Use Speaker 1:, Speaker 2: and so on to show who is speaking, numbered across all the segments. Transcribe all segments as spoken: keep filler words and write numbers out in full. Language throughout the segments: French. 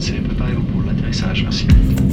Speaker 1: c'est préparez-vous pour l'atterrissage, merci.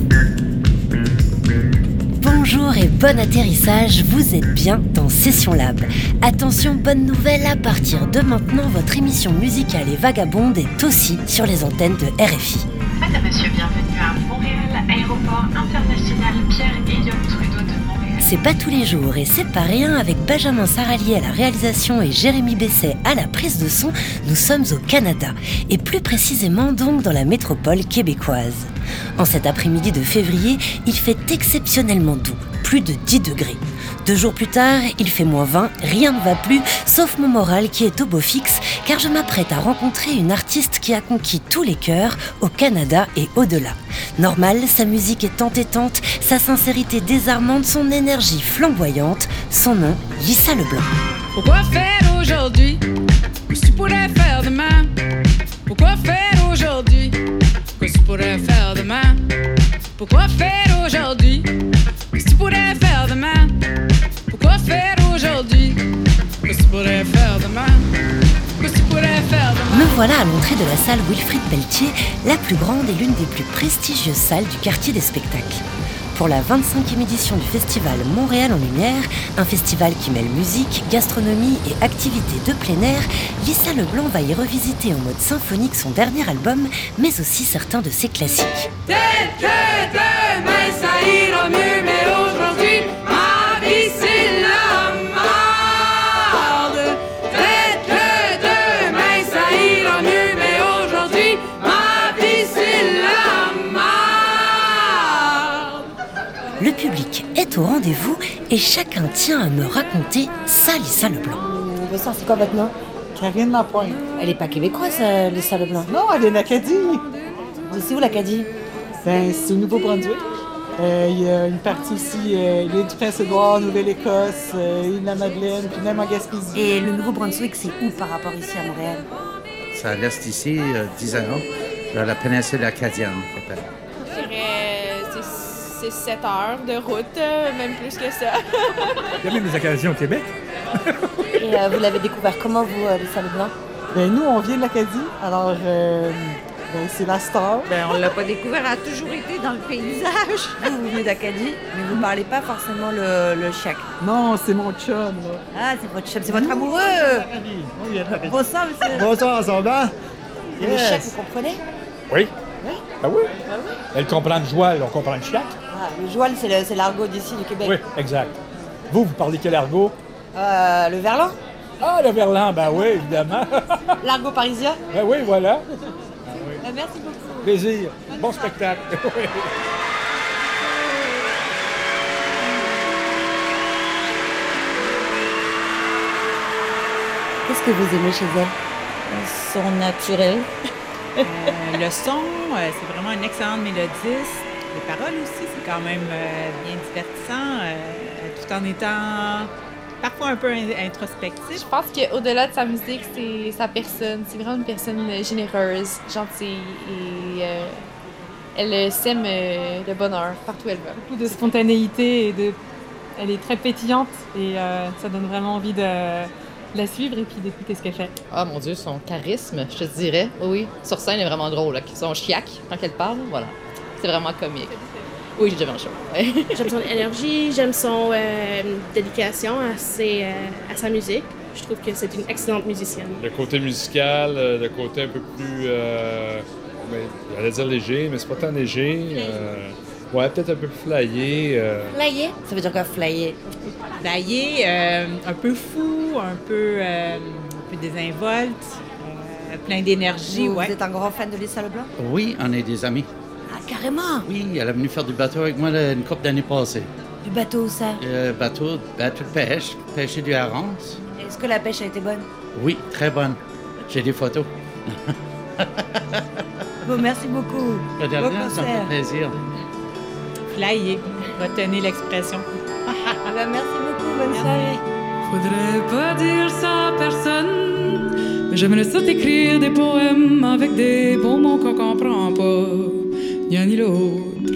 Speaker 2: Bonjour et bon atterrissage, vous êtes bien dans Session Lab. Attention, bonne nouvelle, à partir de maintenant, votre émission musicale et vagabonde est aussi sur les antennes de R F I.
Speaker 3: Madame, monsieur, bienvenue à Montréal, aéroport international Pierre-Éliott Trudeau de Montréal.
Speaker 2: C'est pas tous les jours et c'est pas rien, avec Benjamin Saralier à la réalisation et Jérémy Besset à la prise de son, nous sommes au Canada, et plus précisément donc dans la métropole québécoise. En cet après-midi de février, il fait exceptionnellement doux, plus de dix degrés. Deux jours plus tard, il fait moins vingt, rien ne va plus, sauf mon moral qui est au beau fixe, car je m'apprête à rencontrer une artiste qui a conquis tous les cœurs, au Canada et au-delà. Normal, sa musique est entêtante, sa sincérité désarmante, son énergie flamboyante, son nom, Lisa Leblanc.
Speaker 4: Pourquoi faire aujourd'hui ce que tu pourrais faire demain? Pourquoi faire aujourd'hui ce que tu pourrais faire demain? Pourquoi faire aujourd'hui ce que tu pourrais faire demain? Pourquoi faire aujourd'hui ce que tu pourrais faire demain? Ce que tu pourrais faire demain?
Speaker 2: Me voilà à l'entrée de la salle Wilfrid Pelletier, la plus grande et l'une des plus prestigieuses salles du quartier des spectacles. Pour la vingt-cinquième édition du festival Montréal en Lumière, un festival qui mêle musique, gastronomie et activités de plein air, Lisa Leblanc va y revisiter en mode symphonique son dernier album, mais aussi certains de ses classiques.
Speaker 4: Peut-être que demain ça ira mieux, mais aujourd'hui, ma vie c'est la merde. Peut-être que demain ça ira mieux, mais aujourd'hui, ma vie c'est la merde.
Speaker 2: Le public est au rendez-vous et chacun tient à me raconter sa Lisa Leblanc.
Speaker 5: Bonsoir, c'est quoi votre nom?
Speaker 6: Karine Lapointe.
Speaker 5: Elle est pas québécoise, euh, Lisa Leblanc.
Speaker 6: Non, elle est d'Acadie.
Speaker 5: C'est où l'Acadie?
Speaker 6: Ben, c'est au Nouveau-Brunswick. Euh, Il y a une partie aussi, euh, l'île du Prince-Édouard, Nouvelle-Écosse, euh, l'île de la Madeleine, puis même en Gaspésie.
Speaker 5: Et le Nouveau-Brunswick, c'est où par rapport ici à Montréal?
Speaker 7: C'est à l'est d'ici, euh, dix ans, dans la péninsule acadienne, peut-être.
Speaker 8: Je dirais c'est sept heures de route, euh, même plus que ça.
Speaker 9: Il y a même des Acadiens au Québec.
Speaker 5: Et euh, vous l'avez découvert comment, vous, euh, Lisa Leblanc?
Speaker 6: Ben, nous, on vient de l'Acadie, alors euh, ben, c'est la star.
Speaker 10: Ben, on l'a pas découvert, elle a toujours été dans le paysage.
Speaker 5: Vous, vous venez d'Acadie, mais vous parlez pas forcément le, le chiac.
Speaker 6: Non, c'est mon chum, là.
Speaker 5: Ah, c'est votre chum, c'est votre amoureux! Bonsoir, monsieur!
Speaker 9: Bonsoir, ça va bien?
Speaker 5: Le chiac, vous comprenez?
Speaker 9: Oui.
Speaker 5: Oui?
Speaker 9: Ah oui? Ah oui? Elle comprend le joual, on comprend le chiac.
Speaker 5: Ah, le joual, c'est, le, c'est l'argot d'ici, du Québec.
Speaker 9: Oui, exact. Vous, vous parlez quel argot?
Speaker 5: Euh, le verlan?
Speaker 9: Ah, le verlan, ben oui, évidemment.
Speaker 5: L'argot parisien?
Speaker 9: Ben oui, voilà.
Speaker 5: Euh, merci beaucoup.
Speaker 9: Plaisir. Bon spectacle.
Speaker 5: Qu'est-ce que vous aimez chez elle?
Speaker 10: Son naturel.
Speaker 11: Euh, le son, euh, c'est vraiment une excellente mélodiste. Les paroles aussi, c'est quand même euh, bien divertissant, euh, tout en étant parfois un peu in- introspectif.
Speaker 8: Je pense qu'au-delà de sa musique, c'est sa personne. C'est vraiment une personne généreuse, gentille et euh, elle sème euh, le bonheur partout où elle va.
Speaker 12: Beaucoup de spontanéité et de... Elle est très pétillante et euh, ça donne vraiment envie de la suivre et puis d'écouter ce qu'elle fait.
Speaker 13: Ah mon Dieu, son charisme, je te dirais. Oui, sur scène, elle est vraiment drôle. Là. Son chiac, quand elle parle, voilà. C'est vraiment comique. Oui, j'ai déjà vu un show.
Speaker 14: J'aime son énergie, j'aime son euh, dédication à, ses, euh, à sa musique. Je trouve que c'est une excellente musicienne.
Speaker 15: Le côté musical, euh, le côté un peu plus, euh, ben, j'allais dire léger, mais c'est pas tant léger. Euh, ouais, peut-être un peu plus flyé. Euh.
Speaker 5: Flyer? Ça veut dire quoi, flyer?
Speaker 11: Flyer, euh, un peu fou, un peu, euh, un peu désinvolte, euh, plein d'énergie.
Speaker 5: Vous,
Speaker 11: ouais.
Speaker 5: vous êtes un grand fan de Lisa Leblanc?
Speaker 7: Oui, on est des amis.
Speaker 5: Ah, carrément!
Speaker 7: Oui, elle est venue faire du bateau avec moi là, une couple d'années passées.
Speaker 5: Du bateau, où ça?
Speaker 7: Euh, bateau, bateau de pêche, pêcher du hareng.
Speaker 5: Est-ce que la pêche a été bonne?
Speaker 7: Oui, très bonne. J'ai des photos.
Speaker 5: Bon, merci beaucoup.
Speaker 7: De
Speaker 5: Bon
Speaker 7: rien, ça me
Speaker 5: concert.
Speaker 7: fait plaisir.
Speaker 11: Flyer, retenez l'expression.
Speaker 5: Ben, merci beaucoup, bonne soirée.
Speaker 4: Faudrait pas dire ça à personne, mais j'aimerais ça t'écrire des poèmes avec des bons mots qu'on comprend pas, ni un ni l'autre.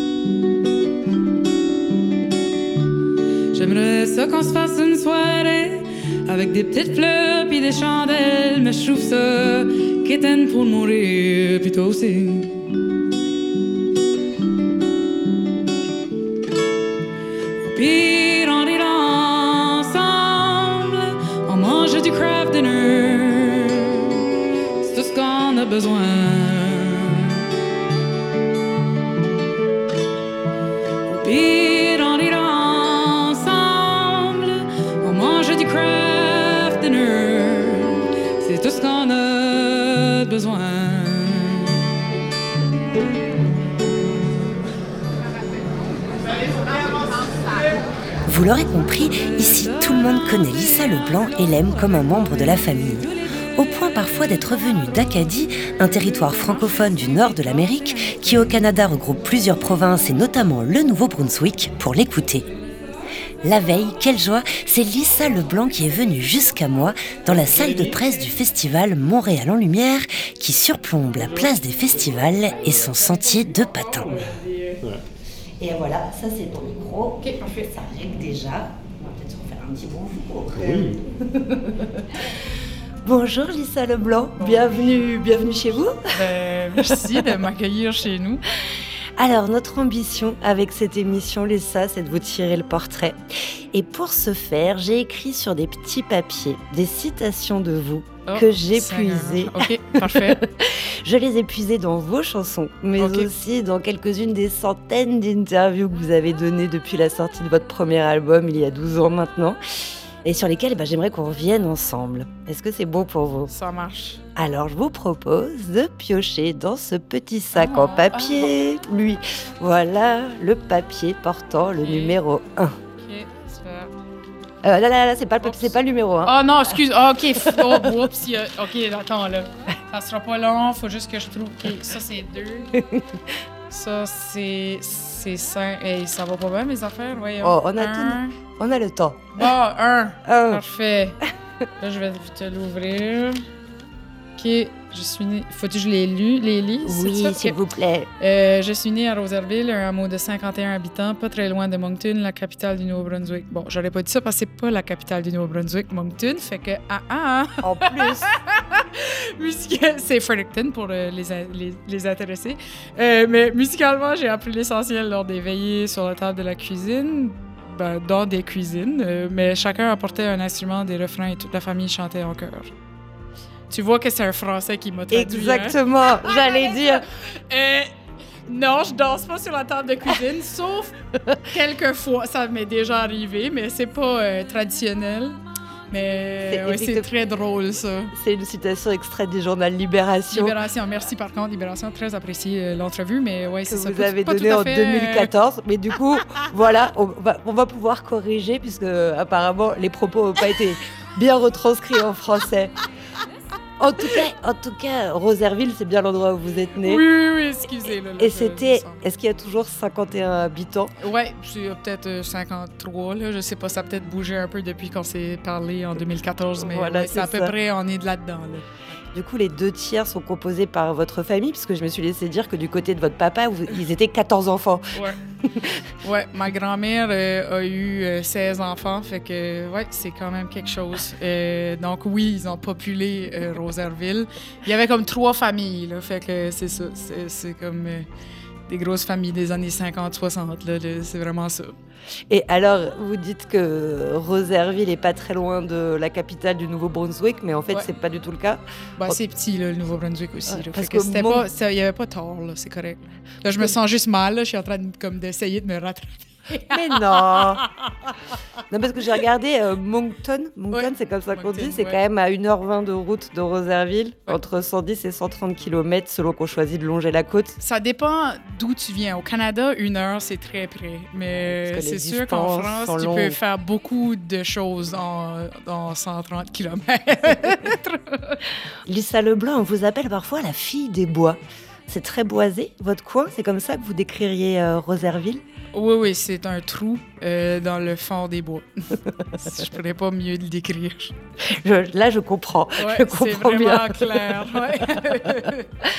Speaker 4: J'aimerais ça qu'on se fasse une soirée avec des petites fleurs pis des chandelles, mais je trouve ça quétaine pour mourir, pis toi aussi. Puis on est ensemble, on mange du craft dinner, c'est tout ce qu'on a besoin. Puis on est ensemble, on mange du craft dinner, c'est tout ce qu'on a besoin.
Speaker 2: Vous l'aurez compris, ici tout le monde connaît Lisa Leblanc et l'aime comme un membre de la famille. Au point parfois d'être venue d'Acadie, un territoire francophone du nord de l'Amérique, qui au Canada regroupe plusieurs provinces et notamment le Nouveau-Brunswick, pour l'écouter. La veille, quelle joie, c'est Lisa Leblanc qui est venue jusqu'à moi dans la salle de presse du festival Montréal en Lumière, qui surplombe la place des festivals et son sentier de patins. Et voilà, ça c'est ton micro. Ok, parfait. Ça règle déjà. On va peut-être se refaire un petit bonjour.
Speaker 16: Oui.
Speaker 2: Bonjour Lisa Leblanc, bienvenue, bienvenue chez vous.
Speaker 12: Ben, merci de m'accueillir chez nous.
Speaker 2: Alors, notre ambition avec cette émission, Lisa, c'est de vous tirer le portrait. Et pour ce faire, j'ai écrit sur des petits papiers des citations de vous oh, que j'ai puisées.
Speaker 12: Ok, parfait.
Speaker 2: Je les ai puisées dans vos chansons, mais okay. aussi dans quelques-unes des centaines d'interviews que vous avez données depuis la sortie de votre premier album, il y a douze ans maintenant, et sur lesquelles bah, j'aimerais qu'on revienne ensemble. Est-ce que c'est bon pour vous ?
Speaker 12: Ça marche.
Speaker 2: Alors, je vous propose de piocher dans ce petit sac ah, en papier. Ah. Lui, voilà le papier portant le okay. numéro un.
Speaker 12: Ok, super.
Speaker 2: Euh, là, là, là, c'est pas le, c'est pas le numéro un.
Speaker 12: Ah oh, non, excuse. Oh, ok, oh, oups, a... ok, attends, là. Ça sera pas long, faut juste que je trouve. Ok, ça, c'est deux. Ça, c'est... c'est cinq. Hey, ça va pas bien, mes affaires? Voyons.
Speaker 2: Oh, on a
Speaker 12: un.
Speaker 2: tout... On a le temps.
Speaker 12: Bon, un.
Speaker 2: un.
Speaker 12: Parfait. Là, je vais te l'ouvrir. Ok, je suis née... Faut-tu que je les lu, les lis?
Speaker 2: Oui, s'il vous plaît.
Speaker 12: Euh, je suis née à Rosaireville, un hameau de cinquante et un habitants, pas très loin de Moncton, la capitale du Nouveau-Brunswick. Bon, j'aurais pas dit ça parce que c'est pas la capitale du Nouveau-Brunswick, Moncton, fait que... Ah, ah!
Speaker 2: En plus!
Speaker 12: Musical... C'est Fredericton pour euh, les, les, les intéressés. Euh, mais musicalement, j'ai appris l'essentiel lors des veillées sur la table de la cuisine, ben, dans des cuisines, euh, mais chacun apportait un instrument, des refrains et toute la famille chantait en chœur. Tu vois que c'est un Français qui m'a traduit.
Speaker 2: Exactement, hein? J'allais dire.
Speaker 12: Euh, non, je danse pas sur la table de cuisine, sauf quelques fois. Ça m'est déjà arrivé, mais c'est pas euh, traditionnel. Mais c'est, ouais, c'est très drôle, ça.
Speaker 2: C'est une citation extraite du journal Libération.
Speaker 12: Libération, merci par contre. Libération, très apprécié euh, l'entrevue, mais ouais, c'est
Speaker 2: que
Speaker 12: ça.
Speaker 2: Vous avez donné en fait, deux mille quatorze, euh... mais du coup, voilà, on va, on va pouvoir corriger, puisque apparemment, les propos n'ont pas été bien retranscrits en français. En tout cas, en tout cas, Rosaireville, c'est bien l'endroit où vous êtes né.
Speaker 12: Oui, oui, oui, excusez. Là, là,
Speaker 2: et c'était, est-ce qu'il y a toujours cinquante et un habitants?
Speaker 12: Oui, c'est peut-être cinquante-trois, là. Je sais pas, ça a peut-être bougé un peu depuis qu'on s'est parlé en deux mille quatorze, mais
Speaker 2: voilà,
Speaker 12: ouais, c'est, c'est à
Speaker 2: ça.
Speaker 12: peu près, on est de là-dedans, là.
Speaker 2: Du coup, les deux tiers sont composés par votre famille, puisque je me suis laissé dire que du côté de votre papa, vous, ils étaient quatorze enfants.
Speaker 12: Ouais. Ouais, ma grand-mère euh, a eu euh, seize enfants, fait que, ouais, c'est quand même quelque chose. Euh, donc, oui, ils ont populé euh, Rosaireville. Il y avait comme trois familles, là, fait que c'est ça. C'est, c'est comme euh, des grosses familles des années cinquante soixante, là, là, c'est vraiment ça.
Speaker 2: Et alors, vous dites que Rosaireville n'est pas très loin de la capitale du Nouveau-Brunswick, mais en fait, ouais. c'est pas du tout le cas.
Speaker 12: Ben, oh. C'est petit, là, le Nouveau-Brunswick aussi. Ouais, là,
Speaker 2: parce
Speaker 12: que,
Speaker 2: que
Speaker 12: c'était
Speaker 2: mon...
Speaker 12: pas, il n'y avait pas tort, là, c'est correct. Là, je me sens juste mal, là, je suis en train de, comme, d'essayer de me rattraper.
Speaker 2: Mais non! Non, parce que j'ai regardé euh, Moncton. Moncton, ouais. c'est comme ça qu'on
Speaker 12: Moncton,
Speaker 2: dit. C'est
Speaker 12: ouais.
Speaker 2: quand même à une heure vingt de route de Rosaireville, ouais. entre cent dix et cent trente kilomètres selon qu'on choisit de longer la côte.
Speaker 12: Ça dépend d'où tu viens. Au Canada, une heure, c'est très près. Mais c'est sûr qu'en France, tu longues. peux faire beaucoup de choses en, en cent trente kilomètres.
Speaker 2: Lisa Leblanc, on vous appelle parfois la fille des bois. C'est très boisé, votre coin? C'est comme ça que vous décririez euh, Rosaireville?
Speaker 12: Oui, oui, c'est un trou euh, dans le fond des bois. Je ne pourrais pas mieux le décrire.
Speaker 2: Je, là, je comprends.
Speaker 12: Ouais,
Speaker 2: je comprends
Speaker 12: c'est vraiment
Speaker 2: bien.
Speaker 12: clair. Ouais.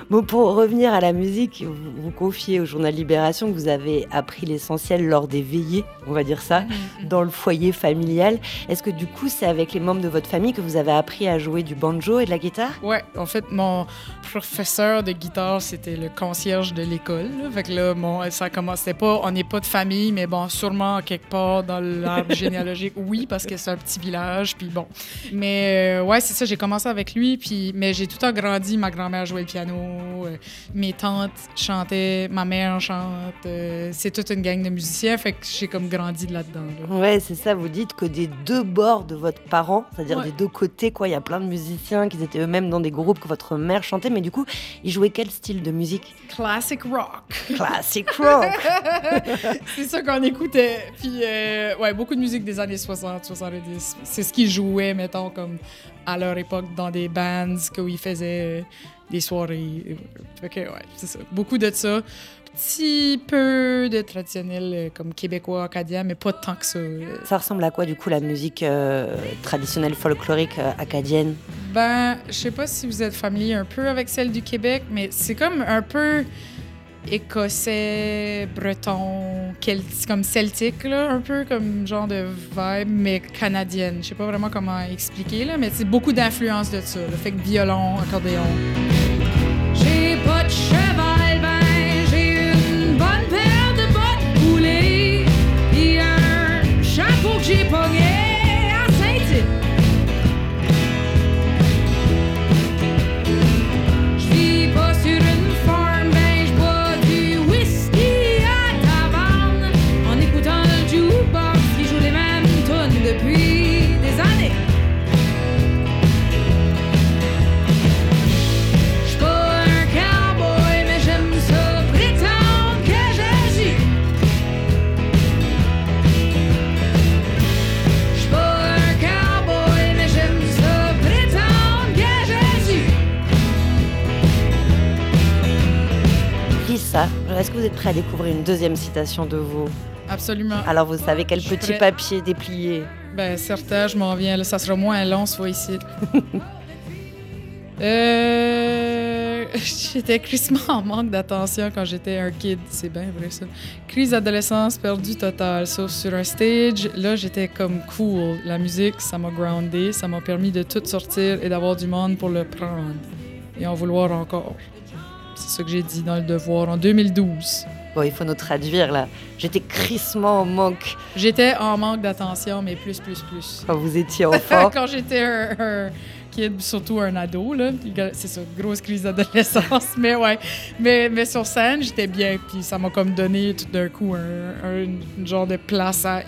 Speaker 2: Bon, pour revenir à la musique, vous, vous confiez au journal Libération que vous avez appris l'essentiel lors des veillées, on va dire ça, dans le foyer familial. Est-ce que du coup, c'est avec les membres de votre famille que vous avez appris à jouer du banjo et de la guitare?
Speaker 12: Ouais, en fait, mon professeur de guitare, c'était le concierge de l'école. Là. Fait que là, bon, ça commençait pas, on n'est pas de famille, mais bon, sûrement quelque part dans l'arbre généalogique, oui, parce que c'est un petit village, puis bon. Mais euh, ouais, c'est ça, j'ai commencé avec lui, puis mais j'ai tout le temps grandi, ma grand-mère jouait le piano, euh, mes tantes chantaient, ma mère chante, euh, c'est toute une gang de musiciens, fait que j'ai comme grandi là-dedans. Là.
Speaker 2: Ouais, c'est ça, vous dites que des deux bords de votre parent, c'est-à-dire
Speaker 12: ouais.
Speaker 2: des deux côtés, quoi, il y a plein de musiciens qui étaient eux-mêmes dans des groupes que votre mère chantait, mais du coup, ils jouaient quel style de musique?
Speaker 12: Classic rock.
Speaker 2: Classic rock.
Speaker 12: C'est ça qu'on écoutait. Puis, euh, ouais, beaucoup de musique des années soixante, soixante-dix. C'est ce qu'ils jouaient, mettons, comme à leur époque, dans des bands, où ils faisaient euh, des soirées. Fait que, ouais, c'est ça. Beaucoup de ça. Petit peu de traditionnel, euh, comme québécois, acadien, mais pas tant que ça.
Speaker 2: Ça ressemble à quoi, du coup, la musique euh, traditionnelle folklorique euh, acadienne?
Speaker 12: Ben, je sais pas si vous êtes familier un peu avec celle du Québec, mais c'est comme un peu écossais, breton, quel, comme celtique, là, un peu comme genre de vibe, mais canadienne. Je sais pas vraiment comment expliquer, là, mais c'est beaucoup d'influence de ça. Le fait que violon, accordéon.
Speaker 4: J'ai pas de cheval, ben j'ai une bonne paire de bottes roulées, pis un chapeau que j'ai pogné à Saint-Tite. J'vis pas sur une farm, ben j'bois du whisky à taverne, en écoutant le jukebox qui joue les mêmes tunes depuis des années. J'suis pas un cowboy, mais j'aime ça prétendre que je suis. J'suis pas un cowboy, mais j'aime ça prétendre que je suis.
Speaker 2: Lisa, est-ce que vous êtes prêts à découvrir une deuxième citation de vous?
Speaker 12: Absolument.
Speaker 2: Alors, vous savez quel
Speaker 12: Je suis
Speaker 2: petit
Speaker 12: prête.
Speaker 2: papier déplié?
Speaker 12: Ben, certain, je m'en viens. Là, ça sera moins long, soit ici. euh... J'étais crissement en manque d'attention quand j'étais un kid. C'est bien vrai, ça. Crise d'adolescence perdue totale. Sauf sur un stage, là, j'étais comme cool. La musique, ça m'a groundé. Ça m'a permis de tout sortir et d'avoir du monde pour le prendre. Et en vouloir encore. C'est ça que j'ai dit dans Le Devoir en deux mille douze.
Speaker 2: Bon, il faut nous traduire, là. J'étais crissement en manque.
Speaker 12: J'étais en manque d'attention, mais plus, plus, plus.
Speaker 2: Quand vous étiez enfant.
Speaker 12: Quand j'étais un, un kid, surtout un ado, là. C'est ça, grosse crise d'adolescence. mais ouais, mais, mais sur scène, j'étais bien. Puis ça m'a comme donné tout d'un coup un, un, un genre de place à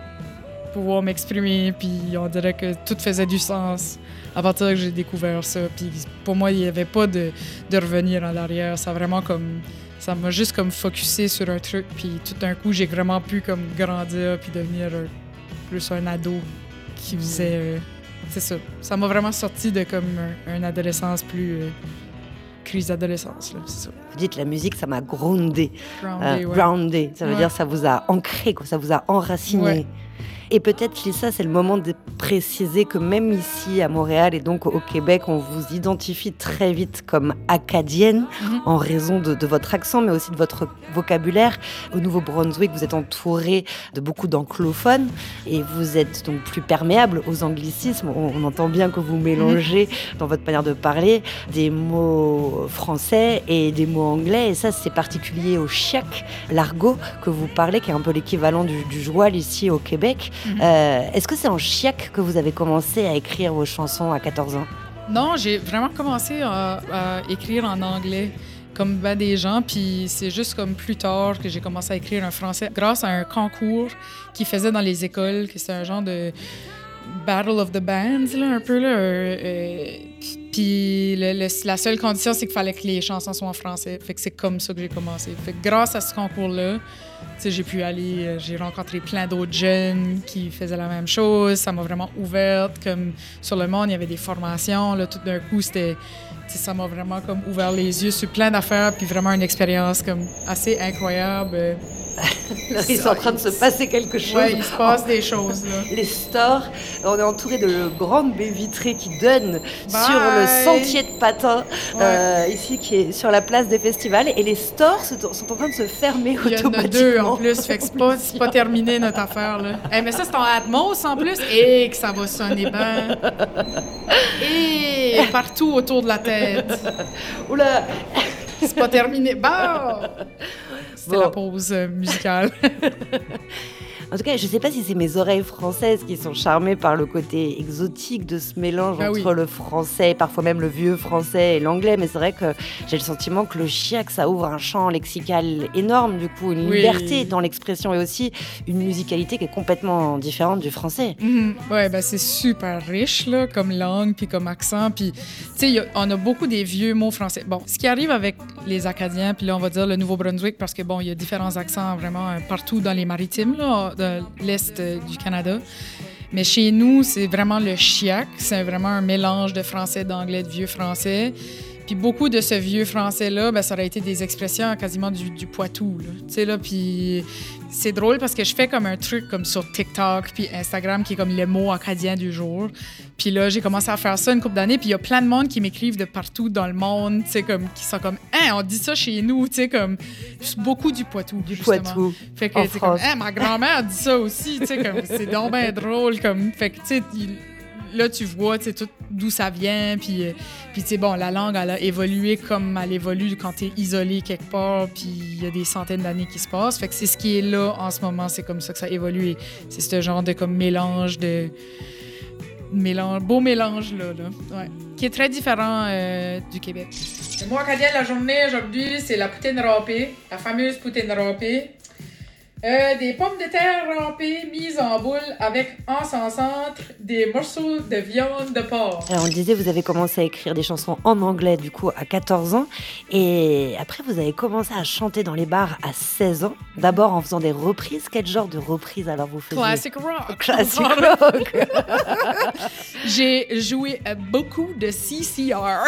Speaker 12: pouvoir m'exprimer. Puis on dirait que tout faisait du sens. À partir que j'ai découvert ça, puis pour moi, il n'y avait pas de, de revenir en arrière. Ça a vraiment comme... Ça m'a juste comme focusé sur un truc, puis tout d'un coup, j'ai vraiment pu comme grandir puis devenir un, plus un ado qui faisait... Euh, c'est ça. Ça m'a vraiment sorti de comme un, une adolescence plus... Euh, crise d'adolescence, là, c'est ça.
Speaker 2: Vous dites la musique, ça m'a groundé.
Speaker 12: Groundé,
Speaker 2: euh,
Speaker 12: ouais.
Speaker 2: groundé. Ça veut
Speaker 12: Ouais.
Speaker 2: dire ça vous a ancré, quoi. Ça vous a enraciné.
Speaker 12: Ouais.
Speaker 2: Et peut-être, Lisa, c'est le moment de préciser que même ici, à Montréal et donc au Québec, on vous identifie très vite comme acadienne
Speaker 12: Mm-hmm.
Speaker 2: en raison de, de votre accent, mais aussi de votre vocabulaire. Au Nouveau-Brunswick, vous êtes entouré de beaucoup d'anglophones et vous êtes donc plus perméable aux anglicismes. On, on entend bien que vous mélangez
Speaker 12: Mm-hmm.
Speaker 2: dans votre manière de parler des mots français et des mots anglais. Et ça, c'est particulier au chiac, l'argot que vous parlez, qui est un peu l'équivalent du, du joual ici au Québec.
Speaker 12: Mhm.
Speaker 2: Euh, est-ce que c'est en chiac que vous avez commencé à écrire vos chansons à quatorze ans?
Speaker 12: Non, j'ai vraiment commencé à, à écrire en anglais, comme ben des gens, puis c'est juste comme plus tard que j'ai commencé à écrire en français, grâce à un concours qu'ils faisaient dans les écoles, que c'est un genre de Battle of the Bands, là, un peu, là. Euh, euh, puis le, le, la seule condition, c'est qu'il fallait que les chansons soient en français. Fait que c'est comme ça que j'ai commencé. Fait que grâce à ce concours-là, tu sais, j'ai pu aller... euh, J'ai rencontré plein d'autres jeunes qui faisaient la même chose. Ça m'a vraiment ouverte. Comme sur le monde, il y avait des formations. Là, tout d'un coup, c'était... Tu sais, ça m'a vraiment comme ouvert les yeux sur plein d'affaires. Puis vraiment une expérience comme assez incroyable.
Speaker 2: Là, il est en train de se passer quelque chose.
Speaker 12: Ouais, il se passe des choses, là.
Speaker 2: Les stores, on est entouré de grandes baies vitrées qui donnent
Speaker 12: Bye.
Speaker 2: sur le sentier de patins,
Speaker 12: Ouais.
Speaker 2: euh, ici, qui est sur la place des festivals. Et les stores se- sont en train de se fermer
Speaker 12: Il y en a
Speaker 2: automatiquement.
Speaker 12: deux en plus, fait que c'est pas, c'est pas terminé notre affaire, là. Eh, mais ça, c'est en Atmos en plus, et que ça va sonner bien. Et partout autour de la tête.
Speaker 2: Oula!
Speaker 12: C'est pas terminé. Bon! C'était
Speaker 2: Bon.
Speaker 12: la pause euh, musicale.
Speaker 2: En tout cas, je ne sais pas si c'est mes oreilles françaises qui sont charmées par le côté exotique de ce mélange
Speaker 12: Ah
Speaker 2: entre
Speaker 12: oui.
Speaker 2: le français, parfois même le vieux français et l'anglais. Mais c'est vrai que j'ai le sentiment que le chiac, ça ouvre un champ lexical énorme, du coup, une
Speaker 12: Oui.
Speaker 2: liberté dans l'expression et aussi une musicalité qui est complètement différente du français.
Speaker 12: Mhm. Ouais, ben c'est super riche là, comme langue puis comme accent. Puis, tu sais, il y a- on a beaucoup des vieux mots français. Bon, ce qui arrive avec les Acadiens, puis là, on va dire le Nouveau-Brunswick, parce que bon, il y a différents accents vraiment euh, partout dans les maritimes, là, de l'Est euh, du Canada. Mais chez nous, c'est vraiment le chiac. C'est vraiment un mélange de français, d'anglais, de vieux français. Puis beaucoup de ce vieux français-là, ben, ça aurait été des expressions quasiment du, du Poitou, là. Tu sais, là, puis c'est drôle parce que je fais comme un truc comme sur TikTok puis Instagram qui est comme les mots acadiens du jour. Puis là, j'ai commencé à faire ça une couple d'années, puis il y a plein de monde qui m'écrivent de partout dans le monde, tu sais, comme, qui sont comme « Hein, on dit ça chez nous », tu sais, comme beaucoup du Poitou,
Speaker 2: Du
Speaker 12: justement.
Speaker 2: Poitou,
Speaker 12: Fait que
Speaker 2: en
Speaker 12: c'est comme
Speaker 2: France.
Speaker 12: « Hein, ma grand-mère dit ça aussi », tu sais, comme c'est donc bien drôle, comme, fait que, tu sais, il- là, tu vois, tu sais, tout d'où ça vient, puis, euh, puis tu sais, bon, la langue, elle a évolué comme elle évolue quand t'es isolé quelque part, puis il y a des centaines d'années qui se passent. Fait que c'est ce qui est là en ce moment, c'est comme ça que ça évolue. Et c'est ce genre de comme mélange de... mélange, beau mélange, là, là, ouais, qui est très différent euh, du Québec. Le mot acadien de la journée aujourd'hui, c'est la poutine râpée, la fameuse poutine râpée. Euh, des pommes de terre râpées mises en boule avec en son centre des morceaux de viande de porc.
Speaker 2: Alors, on le disait, vous avez commencé à écrire des chansons en anglais, du coup, à quatorze ans. Et après, vous avez commencé à chanter dans les bars à seize ans. D'abord en faisant des reprises. Quel genre de reprises, alors, vous faisiez?
Speaker 12: Classic rock.
Speaker 2: Classic rock.
Speaker 12: J'ai joué euh, beaucoup de C C R.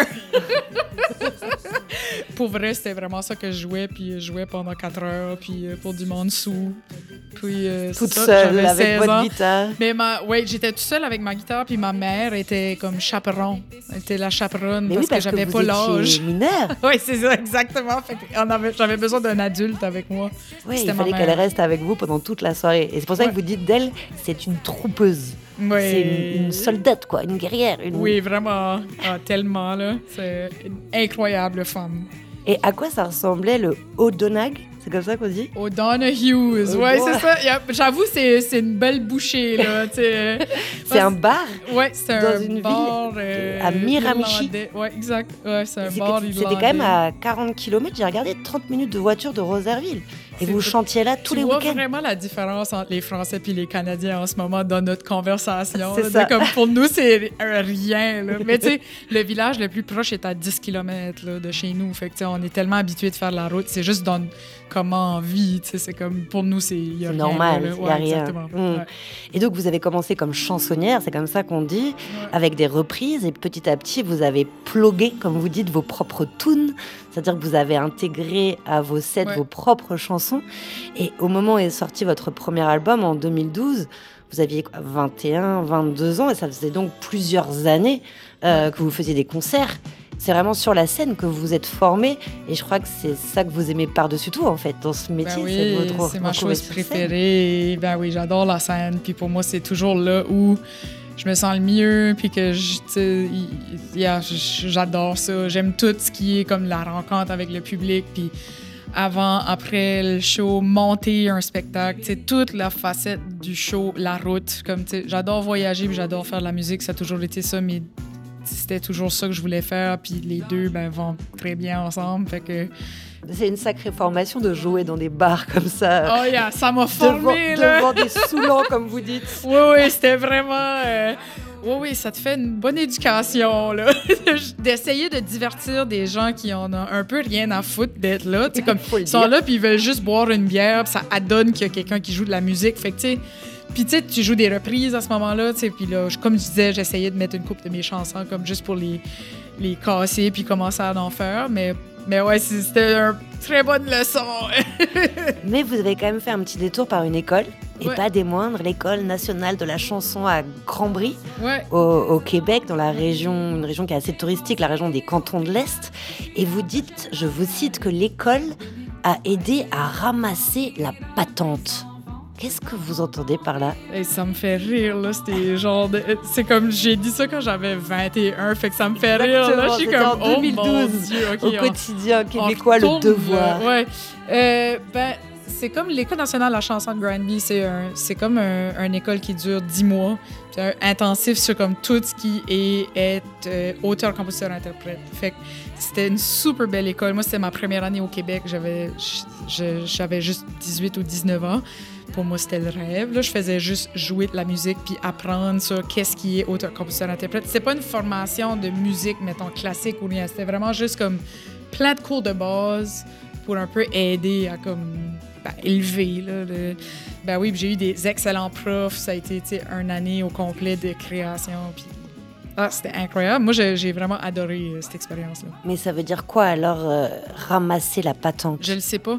Speaker 12: Pour vrai, c'était vraiment ça que je jouais. Puis je jouais pendant quatre heures, puis euh, pour du monde sous. Puis, euh,
Speaker 2: Toute
Speaker 12: c'est ça,
Speaker 2: seule,
Speaker 12: j'avais
Speaker 2: avec
Speaker 12: seize
Speaker 2: votre
Speaker 12: ans.
Speaker 2: guitare.
Speaker 12: Mais ma, ouais, j'étais toute seule avec ma guitare, puis ma mère était comme chaperon. Elle était la chaperonne
Speaker 2: Mais
Speaker 12: parce,
Speaker 2: oui, parce
Speaker 12: que j'avais
Speaker 2: que
Speaker 12: pas
Speaker 2: vous
Speaker 12: l'âge.
Speaker 2: étiez mineur.
Speaker 12: Oui, c'est ça, exactement. Fait que on avait, j'avais besoin d'un adulte avec moi.
Speaker 2: Oui,
Speaker 12: C'était
Speaker 2: il
Speaker 12: ma
Speaker 2: fallait
Speaker 12: mère.
Speaker 2: qu'elle reste avec vous pendant toute la soirée. Et c'est pour ça
Speaker 12: Ouais.
Speaker 2: que vous dites d'elle, c'est une troupeuse.
Speaker 12: Ouais.
Speaker 2: C'est une, une soldate, quoi, une guerrière. Une...
Speaker 12: Oui, vraiment. Ah, tellement, là. C'est une incroyable femme.
Speaker 2: Et à quoi ça ressemblait le O'Donag? C'est comme ça qu'on dit?
Speaker 12: O'Donohue's. Ouais, c'est ça. Y a- J'avoue, c'est, c'est une belle bouchée, là. tu sais.
Speaker 2: C'est un bar?
Speaker 12: Ouais, c'est
Speaker 2: Dans
Speaker 12: un
Speaker 2: une
Speaker 12: bar.
Speaker 2: ville
Speaker 12: euh,
Speaker 2: à Miramichi.
Speaker 12: irlandais. Ouais, exact. Ouais, c'est un
Speaker 2: C'est
Speaker 12: bar
Speaker 2: que-
Speaker 12: irlandais.
Speaker 2: C'était quand même à quarante kilomètres, j'ai regardé, trente minutes de voiture de Rosaireville. Et
Speaker 12: C'est
Speaker 2: vous
Speaker 12: vrai.
Speaker 2: chantiez là tous
Speaker 12: tu
Speaker 2: les
Speaker 12: vois
Speaker 2: week-ends.
Speaker 12: vraiment la différence entre les Français et les Canadiens en ce moment dans notre conversation.
Speaker 2: C'est
Speaker 12: là.
Speaker 2: ça.
Speaker 12: De Comme pour nous, c'est un rien. Là. Mais tu sais, le village le plus proche est à dix kilomètres là, de chez nous. Fait que tu sais, on est tellement habitués de faire la route. C'est juste dans comment on vit. tu sais, C'est comme pour nous, c'est y a
Speaker 2: C'est
Speaker 12: rien,
Speaker 2: normal,
Speaker 12: là.
Speaker 2: il n'y
Speaker 12: Ouais,
Speaker 2: a rien.
Speaker 12: exactement.
Speaker 2: Mm.
Speaker 12: Ouais.
Speaker 2: Et donc, vous avez commencé comme chansonnière, c'est comme ça qu'on dit, avec des reprises. Et petit à petit, vous avez plugué, comme vous dites, vos propres tunes. C'est-à-dire que vous avez intégré à vos sets
Speaker 12: Ouais.
Speaker 2: vos propres chansons. Et au moment où est sorti votre premier album, en deux mille douze, vous aviez quoi, vingt et un, vingt-deux ans. Et ça faisait donc plusieurs années euh, que vous faisiez des concerts. C'est vraiment sur la scène que vous vous êtes formé. Et je crois que c'est ça que vous aimez par-dessus tout, en fait, dans ce métier.
Speaker 12: Ben oui,
Speaker 2: c'est de vous re-
Speaker 12: c'est ma
Speaker 2: retrouver
Speaker 12: chose
Speaker 2: sur scène.
Speaker 12: préférée. Ben oui, j'adore la scène. Puis pour moi, c'est toujours là où je me sens le mieux. Puis que je, tu sais, y- yeah, j- j'adore ça. J'aime tout ce qui est comme la rencontre avec le public. Puis avant, après le show, monter un spectacle, tu sais, toute la facette du show, la route. Comme, tu sais, j'adore voyager, puis j'adore faire de la musique. Ça a toujours été ça, mais c'était toujours ça que je voulais faire. Puis les deux, ben, vont très bien ensemble. Fait que
Speaker 2: C'est une sacrée formation de jouer dans des bars comme ça.
Speaker 12: oh yeah, ça m'a
Speaker 2: devant,
Speaker 12: formé, là.
Speaker 2: devant des saoulants, comme vous dites.
Speaker 12: Oui, oui, c'était vraiment... euh, Oui, oui, ça te fait une bonne éducation, là. D'essayer de divertir des gens qui en ont un peu rien à foutre d'être là. Tu sais, comme,
Speaker 2: Faut le
Speaker 12: ils sont
Speaker 2: dire.
Speaker 12: là, puis ils veulent juste boire une bière, puis ça adonne qu'il y a quelqu'un qui joue de la musique. Fait que, tu sais... Puis, tu sais, tu joues des reprises à ce moment-là, tu sais. Puis là, je- comme je disais, j'essayais de mettre une couple de mes chansons, comme juste pour les, les casser, puis commencer à en faire. Mais, mais ouais, c'est- c'était un... très bonne leçon.
Speaker 2: Mais vous avez quand même fait un petit détour par une école, et
Speaker 12: Ouais.
Speaker 2: pas des moindres, l'École nationale de la chanson à Grand-Brie,
Speaker 12: Ouais.
Speaker 2: au, au Québec, dans la région, une région qui est assez touristique, la région des cantons de l'Est. Et vous dites, je vous cite, que l'école a aidé à ramasser la patente. Qu'est-ce que vous entendez par là?
Speaker 12: Et ça me fait rire, là. C'était genre de... C'est comme... J'ai dit ça quand j'avais vingt et un, fait que ça me fait rire, là. Je suis
Speaker 2: C'était
Speaker 12: comme...
Speaker 2: en deux mille
Speaker 12: Oh mon
Speaker 2: douze,
Speaker 12: Dieu, OK,
Speaker 2: au
Speaker 12: on-
Speaker 2: quotidien
Speaker 12: on
Speaker 2: québécois, le
Speaker 12: retourne,
Speaker 2: devoir.
Speaker 12: là. Ouais. Euh, ben, c'est comme l'École nationale de la chanson de Granby. C'est, un, c'est comme un, une école qui dure dix mois. C'est un intensif sur comme tout ce qui est être euh, auteur, compositeur, interprète. Fait que c'était une super belle école. Moi, c'était ma première année au Québec. J'avais, je- j'avais juste dix-huit ou dix-neuf ans. Pour moi, c'était le rêve. Là, je faisais juste jouer de la musique puis apprendre sur qu'est-ce qui est auteur, compositeur, interprète. C'est pas une formation de musique, mettons, classique ou rien. C'était vraiment juste comme plein de cours de base pour un peu aider à comme ben, élever. Là, le... Ben oui, puis j'ai eu des excellents profs. Ça a été, tu sais, une année au complet de création. Puis ah, c'était incroyable. Moi, j'ai, j'ai vraiment adoré euh, cette expérience-là.
Speaker 2: Mais ça veut dire quoi alors, euh, ramasser la patente?
Speaker 12: Je le sais pas.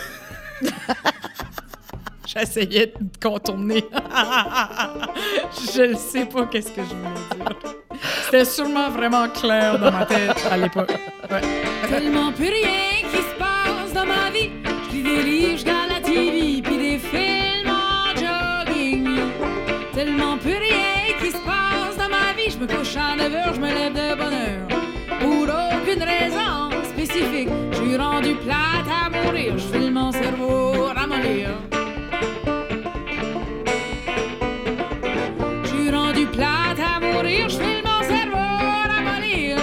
Speaker 12: J'essayais de contourner. Je ne sais pas qu'est-ce que je voulais dire. C'était sûrement vraiment clair dans ma tête à l'époque. Ouais.
Speaker 4: Tellement plus rien qui se passe dans ma vie. Je lis des livres, je regarde la T V, puis des films en jogging. Tellement plus rien qui se passe dans ma vie. Je me couche à neuf heures, je me lève de bonne heure. Pour aucune raison spécifique. Je suis rendu plate à mourir. Je file mon cerveau ramollir. Je suis rendu plate à mourir. Je file mon cerveau ramollir.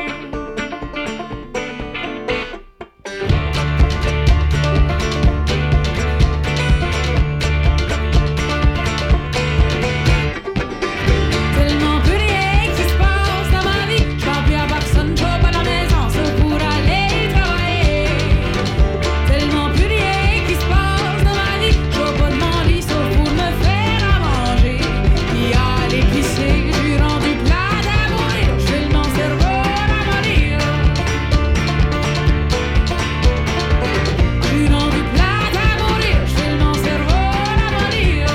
Speaker 4: Tellement plus rien qui se passe dans ma vie. Je parle plus à personne, je vais pas à la maison, sauf pour aller travailler. Tellement plus rien qui se passe dans ma vie. Je vais pas de mon lit, sauf pour me faire à manger. Puis à l'épicerie, je suis rendu plate à mourir. Je file mon cerveau ramollir. Je suis rendu plate à mourir. Je file mon cerveau ramollir.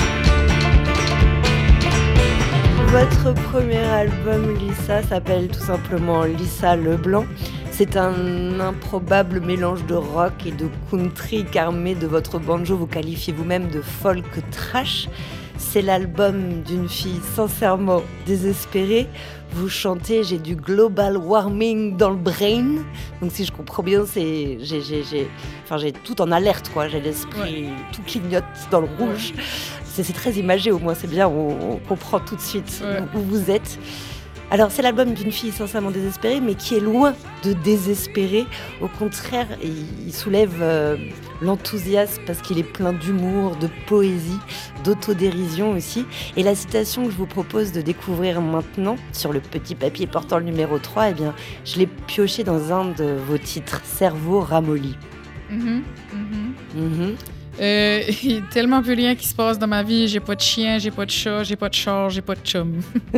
Speaker 2: Votre premier album, Lisa, s'appelle tout simplement Lisa Leblanc. C'est un improbable mélange de rock et de country qu'armé de votre banjo, vous qualifiez vous-même de folk trash. C'est l'album d'une fille sincèrement désespérée. Vous chantez « J'ai du global warming dans le brain ». Donc si je comprends bien, c'est j'ai, j'ai, j'ai, enfin, j'ai tout en alerte, quoi. J'ai l'esprit, tout clignote dans le rouge. C'est, c'est très imagé au moins, c'est bien, on, on comprend tout de suite
Speaker 12: Ouais.
Speaker 2: où, où vous êtes. Alors c'est l'album d'une fille sincèrement désespérée, mais qui est loin de désespérer. Au contraire, il, il soulève euh, l'enthousiasme parce qu'il est plein d'humour, de poésie, d'autodérision aussi. Et la citation que je vous propose de découvrir maintenant, sur le petit papier portant le numéro trois, eh bien, je l'ai pioché dans un de vos titres, Cerveau ramolli.
Speaker 12: Mhm, mhm.
Speaker 2: Mhm.
Speaker 12: Euh, il y a tellement plus rien qui se passe dans ma vie. J'ai pas de chien, j'ai pas de chat, j'ai pas de char, j'ai pas de chum.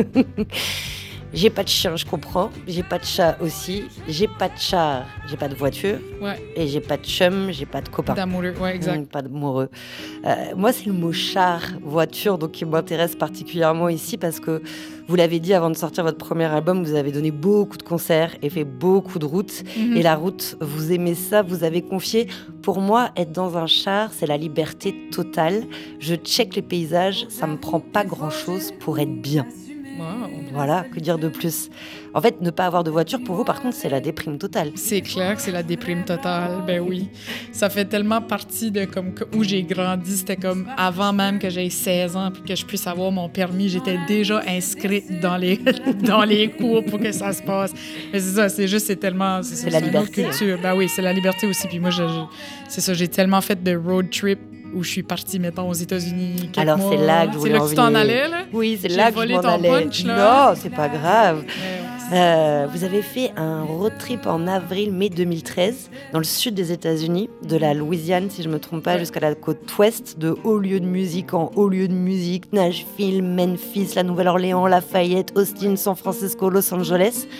Speaker 2: J'ai pas de chien, je comprends. J'ai pas de chat aussi. J'ai pas de char, j'ai pas de voiture.
Speaker 12: Ouais.
Speaker 2: Et j'ai pas de chum, j'ai pas de copain.
Speaker 12: D'amoureux, ouais, exact.
Speaker 2: Mmh, pas d'amoureux. Euh, moi, c'est le mot char, voiture, donc qui m'intéresse particulièrement ici parce que vous l'avez dit avant de sortir votre premier album, vous avez donné beaucoup de concerts et fait beaucoup de routes.
Speaker 12: Mhm.
Speaker 2: Et la route, vous aimez ça, vous avez confié. Pour moi, être dans un char, c'est la liberté totale. Je check les paysages, ça me prend pas grand-chose pour être bien.
Speaker 12: Wow.
Speaker 2: Voilà, que dire de plus? En fait, ne pas avoir de voiture, pour vous, par contre, c'est la déprime totale.
Speaker 12: C'est clair que c'est la déprime totale, ben oui. Ça fait tellement partie de comme où j'ai grandi. C'était comme avant même que j'aie seize ans puis que je puisse avoir mon permis, j'étais déjà inscrite dans les, dans les cours pour que ça se passe. Mais c'est ça, c'est juste, c'est tellement... C'est,
Speaker 2: C'est
Speaker 12: ça,
Speaker 2: la
Speaker 12: une autre
Speaker 2: liberté.
Speaker 12: culture. Ben oui, c'est la liberté aussi. Puis moi, je, je- c'est ça, j'ai tellement fait de road trip où je suis partie, mettons, aux États-Unis quelques
Speaker 2: Alors,
Speaker 12: mois.
Speaker 2: c'est là que je
Speaker 12: C'est
Speaker 2: voulais
Speaker 12: là
Speaker 2: en
Speaker 12: que tu t'en
Speaker 2: venir.
Speaker 12: allais, là?
Speaker 2: Oui, c'est
Speaker 12: J'ai
Speaker 2: là que je
Speaker 12: volé
Speaker 2: m'en
Speaker 12: ton
Speaker 2: allais.
Speaker 12: punch, là.
Speaker 2: Non, c'est pas grave.
Speaker 12: Ouais,
Speaker 2: Euh, vous avez fait un road trip en avril-mai deux mille treize dans le sud des États-Unis, de la Louisiane, si je me trompe pas, jusqu'à la côte ouest, de hauts lieux de musique en hauts lieux de musique, Nashville, Memphis, la Nouvelle-Orléans, Lafayette, Austin, San Francisco, Los Angeles.